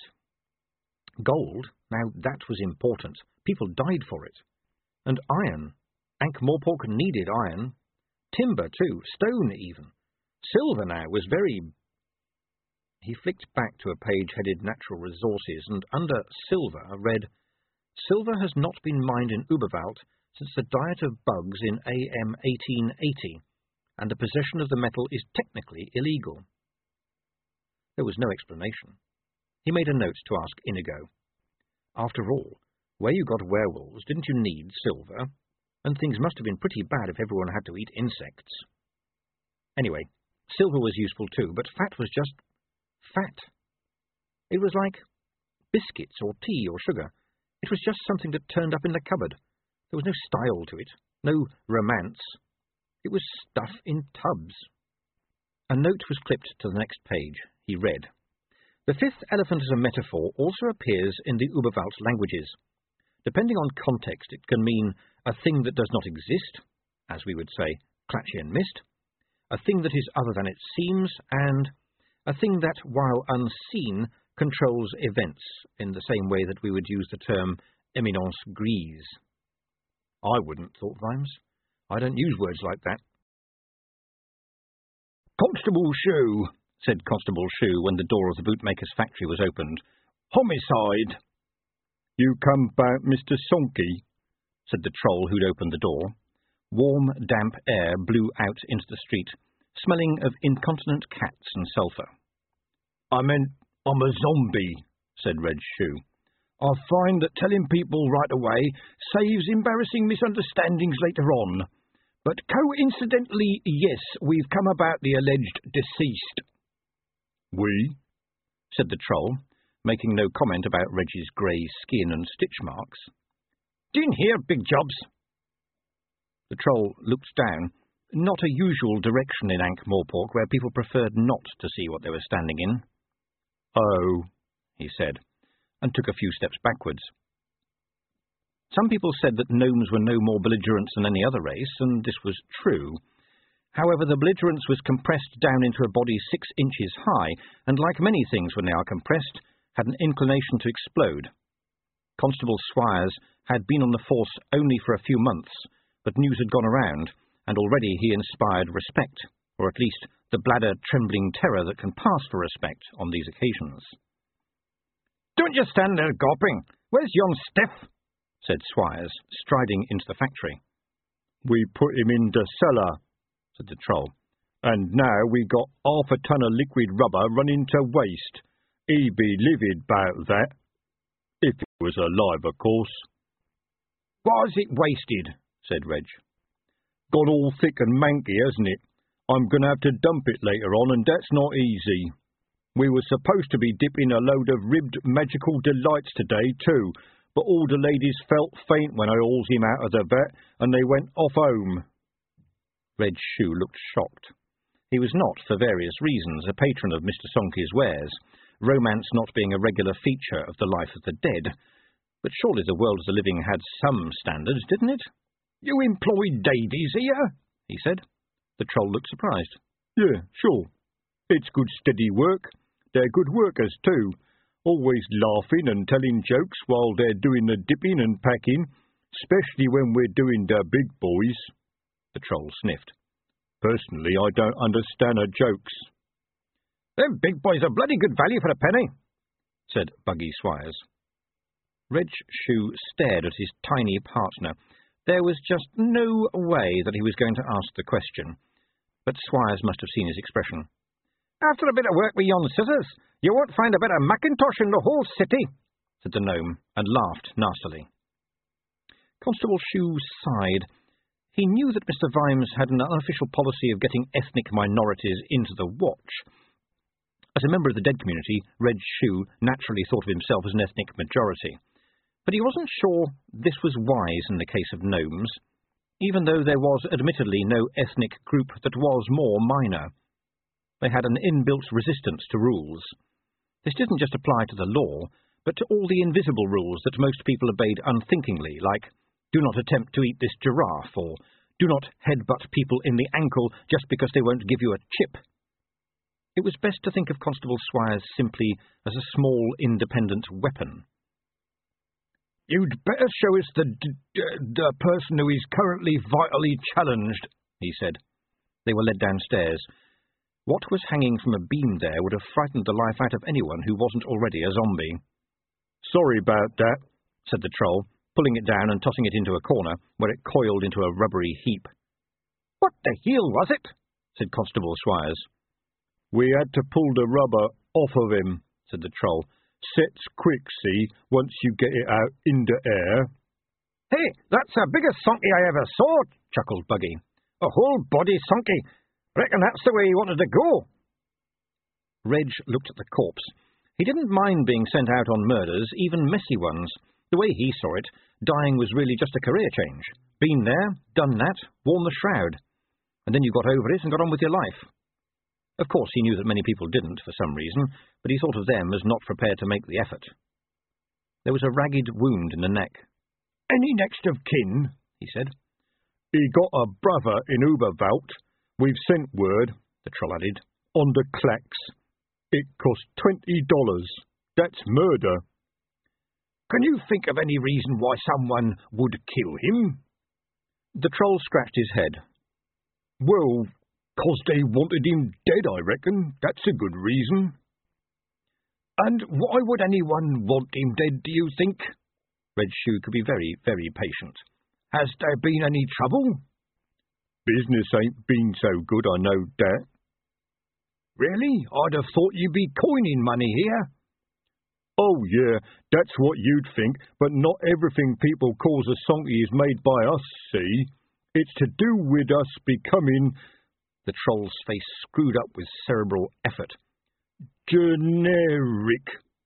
Gold, now that was important. People died for it. And iron. Ankh-Morpork needed iron. Timber, too. Stone, even. Silver, now, was very... He flicked back to a page headed Natural Resources, and under Silver read, Silver has not been mined in Uberwald since the diet of bugs in A M eighteen eighty, and the possession of the metal is technically illegal. There was no explanation. He made a note to ask Inigo. After all, where you got werewolves, didn't you need silver? And things must have been pretty bad if everyone had to eat insects. Anyway, silver was useful too, but fat was just fat. It was like biscuits or tea or sugar. It was just something that turned up in the cupboard. There was no style to it, no romance. It was stuff in tubs. A note was clipped to the next page. He read, The fifth elephant as a metaphor also appears in the Uberwald languages. Depending on context, it can mean a thing that does not exist, as we would say, Clatchian mist, a thing that is other than it seems, and a thing that, while unseen, controls events, in the same way that we would use the term éminence grise. I wouldn't, thought Vimes. I don't use words like that. Constable Shoe, said Constable Shoe when the door of the bootmaker's factory was opened. Homicide! You come about Mister Sonky, said the troll who'd opened the door. Warm, damp air blew out into the street, smelling of incontinent cats and sulphur. I meant I'm a zombie, said Red Shoe. I find that telling people right away saves embarrassing misunderstandings later on. But coincidentally, yes, we've come about the alleged deceased. We? Said the troll, making no comment about Reggie's grey skin and stitch marks. Didn't hear, Big Jobs. The Troll looked down, not a usual direction in Ankh-Morpork, where people preferred not to see what they were standing in. "Oh," he said, and took a few steps backwards. Some people said that gnomes were no more belligerents than any other race, and this was true. However, the belligerence was compressed down into a body six inches high, and like many things when they are compressed, had an inclination to explode. Constable Swires had been on the force only for a few months, but news had gone around, and already he inspired respect, or at least the bladder-trembling terror that can pass for respect on these occasions. "Don't you stand there gawping! Where's yon stiff?" said Swires, striding into the factory. "We put him in the cellar," said the Troll, "and now we got half a ton of liquid rubber running to waste. He be livid 'bout that. If he was alive, of course." "Why's it wasted?" said Reg. "Got all thick and manky, hasn't it? I'm going to have to dump it later on, and that's not easy. We were supposed to be dipping a load of ribbed magical delights today, too, but all the ladies felt faint when I hauls him out of the vat, and they went off home." Red Shoe looked shocked. He was not, for various reasons, a patron of Mister Sonky's wares, romance not being a regular feature of the life of the dead. But surely the world of the living had some standards, didn't it? "You employ Davies here?" he said. The Troll looked surprised. "Yeah, sure. It's good steady work. They're good workers too, always laughing and telling jokes while they're doing the dipping and packing, especially when we're doing the big boys." The Troll sniffed. "Personally, I don't understand her jokes." "Them big boys are bloody good value for a penny," said Buggy Swires. Reg Shoe stared at his tiny partner. There was just no way that he was going to ask the question, but Swires must have seen his expression. "After a bit of work with yon scissors, you won't find a better Macintosh in the whole city," said the gnome, and laughed nastily. Constable Shoe sighed. He knew that Mister Vimes had an unofficial policy of getting ethnic minorities into the watch. As a member of the dead community, Reg Shoe naturally thought of himself as an ethnic majority. But he wasn't sure this was wise in the case of gnomes, even though there was admittedly no ethnic group that was more minor. They had an inbuilt resistance to rules. This didn't just apply to the law, but to all the invisible rules that most people obeyed unthinkingly, like, do not attempt to eat this giraffe, or do not headbutt people in the ankle just because they won't give you a chip. It was best to think of Constable Swires simply as a small, independent weapon. "You'd better show us the, d d the person who is currently vitally challenged," he said. They were led downstairs. What was hanging from a beam there would have frightened the life out of anyone who wasn't already a zombie. "Sorry about that," said the Troll, pulling it down and tossing it into a corner, where it coiled into a rubbery heap. "What the hell was it?" said Constable Swires. "We had to pull the rubber off of him," said the Troll. "Sets quick, see, once you get it out in the air." "Hey, that's the biggest sonky I ever saw," chuckled Buggy. "A whole body sonky. Reckon that's the way he wanted to go." Reg looked at the corpse. He didn't mind being sent out on murders, even messy ones. The way he saw it, dying was really just a career change. Been there, done that, worn the shroud. And then you got over it and got on with your life. Of course, he knew that many people didn't, for some reason, but he thought of them as not prepared to make the effort. There was a ragged wound in the neck. "Any next of kin?" he said. "He got a brother in Uberwelt. We've sent word," the Troll added, "on the clacks. It cost twenty dollars. That's murder." "Can you think of any reason why someone would kill him?" The Troll scratched his head. "Well, 'cause they wanted him dead, I reckon. That's a good reason." "And why would anyone want him dead, do you think?" Red Shoe could be very, very patient. "Has there been any trouble?" "Business ain't been so good, I know that." "Really? I'd have thought you'd be coining money here." "Oh, yeah, that's what you'd think, but not everything people calls a sonky is made by us, see? It's to do with us becoming—" The Troll's face screwed up with cerebral effort. "Generic."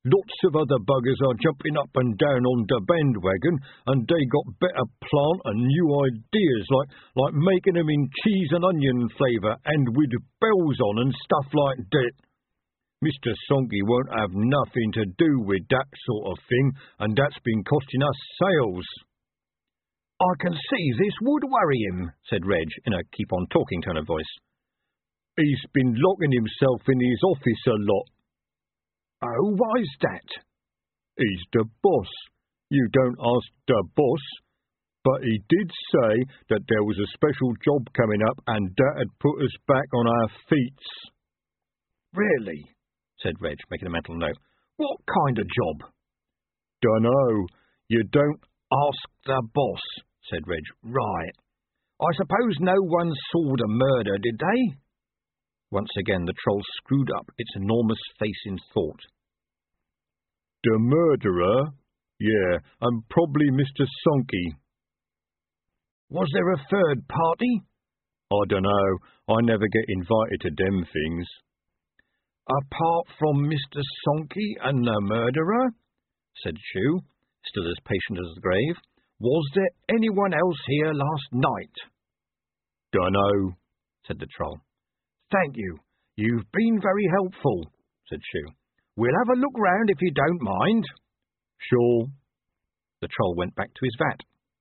Lots of other buggers are jumping up and down on the bandwagon, and they got better plant and new ideas, like like making 'em in cheese and onion flavour and with bells on and stuff like that. Mister Sonky won't have nothing to do with that sort of thing, and that's been costing us sales." "I can see this would worry him," said Reg, in a keep-on-talking tone of voice. "He's been locking himself in his office a lot." "Oh, why's that?" "He's the boss. You don't ask the boss. But he did say that there was a special job coming up, and that'd put us back on our feet." "Really?" said Reg, making a mental note. "What kind of job?" "Dunno. You don't ask the boss," said Reg. "Right. I suppose no one saw the murder, did they?" Once again the Troll screwed up its enormous face in thought. "The murderer? Yeah, and probably Mister Sonky." "Was there a third party?" "I dunno. I never get invited to them things." "Apart from Mister Sonky and the murderer," said Chew, still as patient as the grave, "was there anyone else here last night?" "Dunno," said the Troll. "Thank you. You've been very helpful," said Chew. "We'll have a look round if you don't mind." "Sure." The Troll went back to his vat.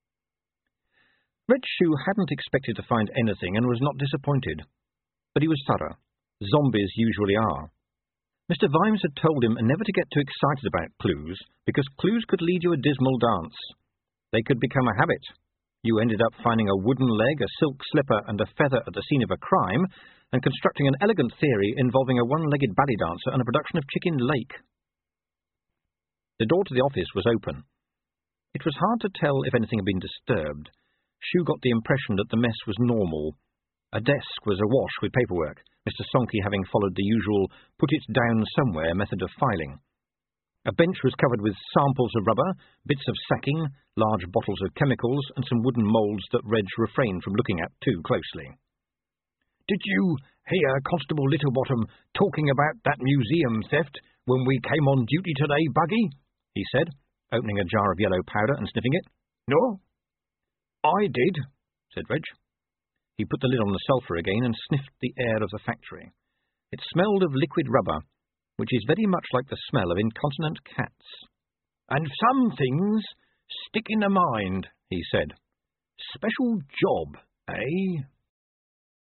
Red Shoe hadn't expected to find anything and was not disappointed. But he was thorough. Zombies usually are. Mister Vimes had told him never to get too excited about clues, because clues could lead you a dismal dance. They could become a habit. You ended up finding a wooden leg, a silk slipper, and a feather at the scene of a crime, and constructing an elegant theory involving a one-legged ballet dancer and a production of Chicken Lake. The door to the office was open. It was hard to tell if anything had been disturbed. Shue got the impression that the mess was normal. A desk was awash with paperwork, Mister Sonky having followed the usual put-it-down-somewhere method of filing. A bench was covered with samples of rubber, bits of sacking, large bottles of chemicals, and some wooden moulds that Reg refrained from looking at too closely. "Did you hear Constable Littlebottom talking about that museum theft when we came on duty today, Buggy?" he said, opening a jar of yellow powder and sniffing it. "No?" "I did," said Reg. He put the lid on the sulphur again and sniffed the air of the factory. It smelled of liquid rubber, which is very much like the smell of incontinent cats. "And some things stick in the mind," he said. "Special job, eh?"